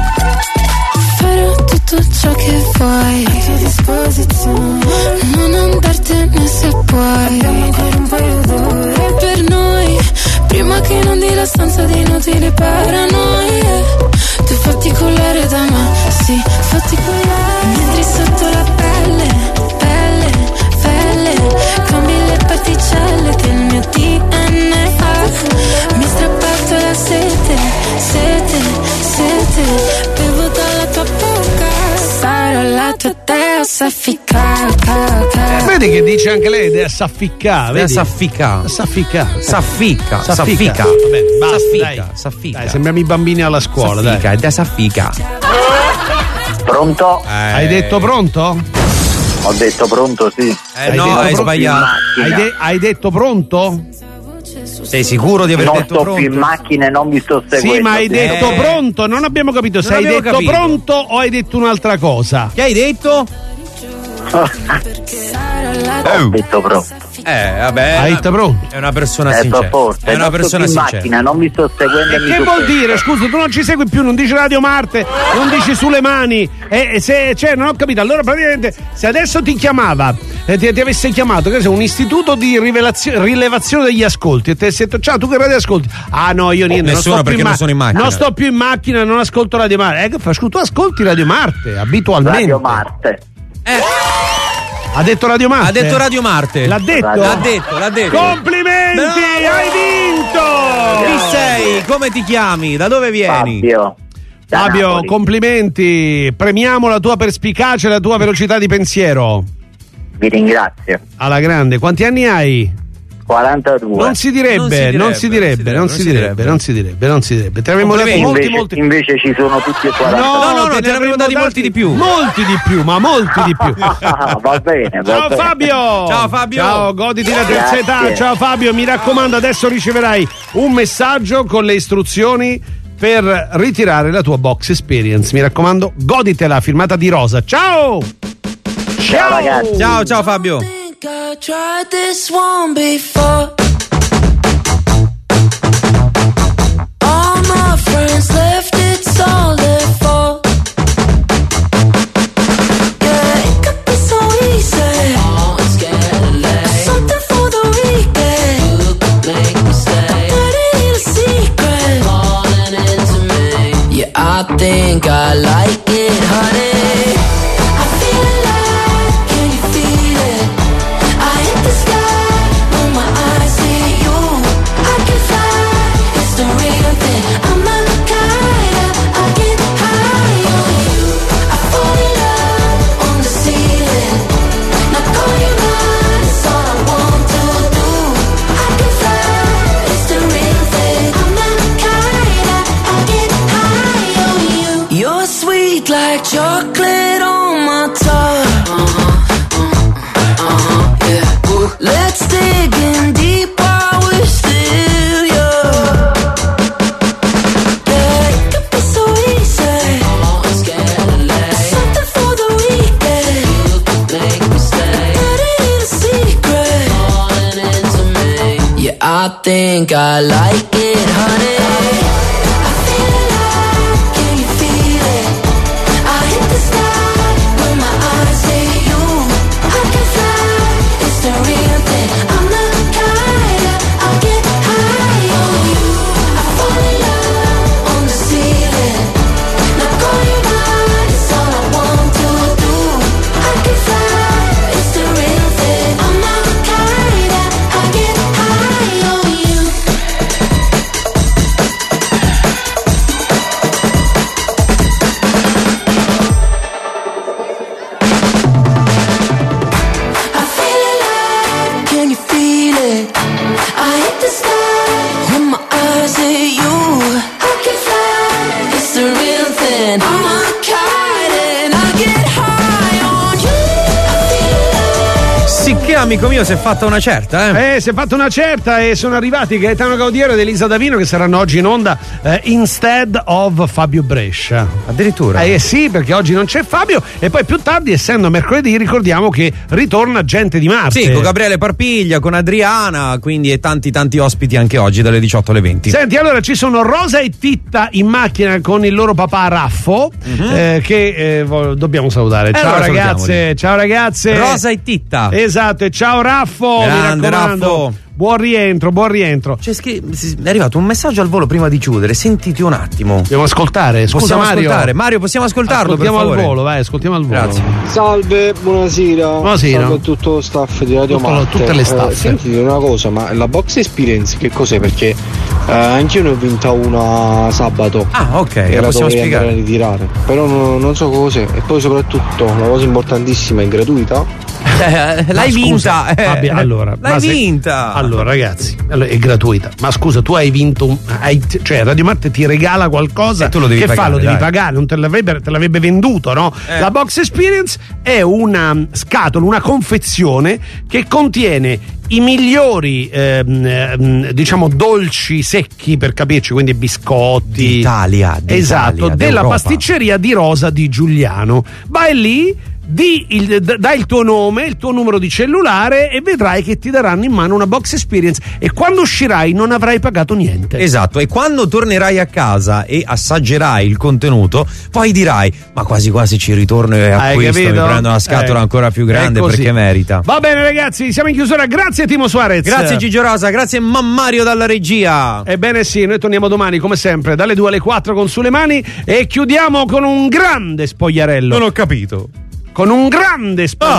Farò tutto ciò che vuoi a tua disposizione, non andartene se puoi. Abbiamo ancora un paio d'ore per noi, prima che inondi la stanza di inutili paranoie. Tu fatti collare da me, sì, fatti collare. Mentre sotto la pelle, pelle, pelle, cambi le particelle del mio D N A. Mi ha strappato la sete, sete, sete. Bevo dalla tua bocca, sarò la tua dea soffica, ca, ca. Vedi che dice anche lei dea saffica, vedi? Saffica. Saffica. Saffica. Saffica. Saffica. Va bene, basta, Saffica. dai. Saffica. Dai, sembriamo i bambini alla scuola, Saffica, dai. è da saffica. Pronto? Eh. Hai detto pronto? Ho detto pronto, sì. Eh no, hai sbagliato. Hai, de- hai detto pronto? Sei sicuro di aver non detto sto pronto? più in macchina e non vi sto seguendo. Sì, ma hai detto Eh. pronto? Non abbiamo capito se Non hai abbiamo detto capito. pronto o hai detto un'altra cosa. Che hai detto? Ho detto pronto. Eh, vabbè. Hai detto pronto? È una persona È sincera. forte. È una non persona sto più in sincera. macchina, non vi sto seguendo. E mi che vuol soffermo. dire? Scusa, tu non ci segui più, non dici Radio Marte, non dici Sulle Mani. E e se, cioè, non ho capito. Allora, praticamente, se adesso ti chiamava, eh, ti, ti avesse chiamato, che sia un istituto di rivelazio- rilevazione degli ascolti, e ti avesse detto, ciao, tu che radio ascolti? Ah, no, io niente. Nessuno, non sto più perché non sono in macchina. Non sto più in macchina, non ascolto Radio Marte. Eh, che fai? Scusa, tu ascolti Radio Marte, abitualmente. Radio Marte. Ha detto Radio Marte? Ha detto Radio Marte. L'ha detto? L'ha detto, l'ha detto. Complimenti, Bravo! hai vinto! Chi sei? Come ti chiami? Da dove vieni? Fabio. Da Fabio, Napoli. complimenti. Premiamo la tua perspicacia e la tua velocità di pensiero. Vi ringrazio. Alla grande. Quanti anni hai? quarantadue. Non si direbbe, non si direbbe, non si direbbe, non si direbbe, non si direbbe. Te ne avremmo dati molti, invece, molti. invece ci sono tutti e quaranta. No, no, no, te te ne avremmo dati molti di più. Molti di più, ma molti di più. Ah, va bene, va Ciao bene. Fabio! Ciao, Fabio. Ciao, goditi la terza Grazie. età. Ciao Fabio, mi raccomando, adesso riceverai un messaggio con le istruzioni per ritirare la tua box experience. Mi raccomando, goditela, firmata di Rosa. Ciao! Ciao ragazzi. Ciao, ciao Fabio. I tried this one before. All my friends left, it's all their fault. Yeah, it could be so easy. Something for the weekend. You could make me stay. Dirty little secret. Falling into me. Yeah, I think I like it, honey. I feel alive, can you feel it? I hit the sky when my eyes see you. I can fly, it's the real thing. I'm a kite, I get high on you. I fall in love on the ceiling. Now call you mine, it's all I want to do. I can fly, it's the real thing. I'm a kite, I get high on you. You're sweet like chocolate on my tongue. Let's dig in deep while we're still young. Yeah, it could be so easy. Something for the weekend. You could make me stay. Dirty little secret. Falling into me. Yeah, I think I like it, honey. I feel alive, can you feel it? I hit the sky when my eyes see you. I can fly, it's the real thing. I'm the kite, I get high on you. I fall in love on the ceiling. Now call you mine, it's all I want to do. I can fly, it's the real thing. I'm the kite, I get high on you. amico mio, si è fatta una certa, eh? Eh, si è fatta una certa e sono arrivati Gaetano Gaudiero ed Elisa Davino che saranno oggi in onda eh, instead of Fabio Brescia. Addirittura? Eh sì, perché oggi non c'è Fabio e poi più tardi, essendo mercoledì, ricordiamo che ritorna Gente di Marte. Sì, con Gabriele Parpiglia, con Adriana, quindi e tanti tanti ospiti anche oggi dalle diciotto alle venti. Senti, allora ci sono Rosa e Titta in macchina con il loro papà Raffo, mm-hmm. eh, che eh, vo- dobbiamo salutare. Eh, ciao allora ragazze, ciao ragazze. Rosa e Titta. Esatto, e ciao Raffo, grande mi raccomando. Raffo. Buon rientro, buon rientro. C'è scri- è arrivato un messaggio al volo prima di chiudere. Sentiti un attimo. Dobbiamo ascoltare. Scusa, possiamo Mario. ascoltare. Mario, possiamo ascoltarlo? Ascoltiamo per favore? al volo, vai, ascoltiamo al volo. Grazie. Salve, buonasera. Buonasera. Salve a tutto lo staff di Radio Tutto- Marte. tutte le staff. Eh, sentite una cosa, ma la box experience che cos'è? Perché eh, anch'io ne ho vinta una sabato. Ah, ok, e la la possiamo dovrei spiegare. andare a ritirare. Però non, non so cos'è. E poi soprattutto una cosa importantissima, è gratuita. Eh, l'hai Ma scusa, vinta. eh. Fabio, allora, l'hai ma se- vinta. Allora, ragazzi, allora, è gratuita. Ma scusa, tu hai vinto un. Hai, cioè, Radio Marte ti regala qualcosa. E tu lo devi che pagare, fa? Lo devi dai. pagare, non te l'avrebbe, te l'avrebbe venduto, no? Eh. La Box Experience è una scatola, una confezione che contiene i migliori ehm, ehm, diciamo dolci secchi, per capirci, quindi biscotti D'Italia, d'Italia, esatto, della d'Europa. pasticceria di Rosa di Giuliano. Vai lì, di il, d- dai il tuo nome, il tuo numero di cellulare e vedrai che ti daranno in mano una Box Experience e quando uscirai non avrai pagato niente. Esatto, e quando tornerai a casa e assaggerai il contenuto, poi dirai: ma quasi quasi ci ritorno e Hai acquisto, mi capito? prendo una scatola Eh, ancora più grande è così. perché merita. Va bene ragazzi, siamo in chiusura, grazie Timo Suarez. Grazie Gigio Rosa, grazie Mammario dalla regia. Ebbene sì, noi torniamo domani come sempre dalle due alle quattro con Sulle Mani e chiudiamo con un grande spogliarello. Non ho capito. Con un grande spogliarello.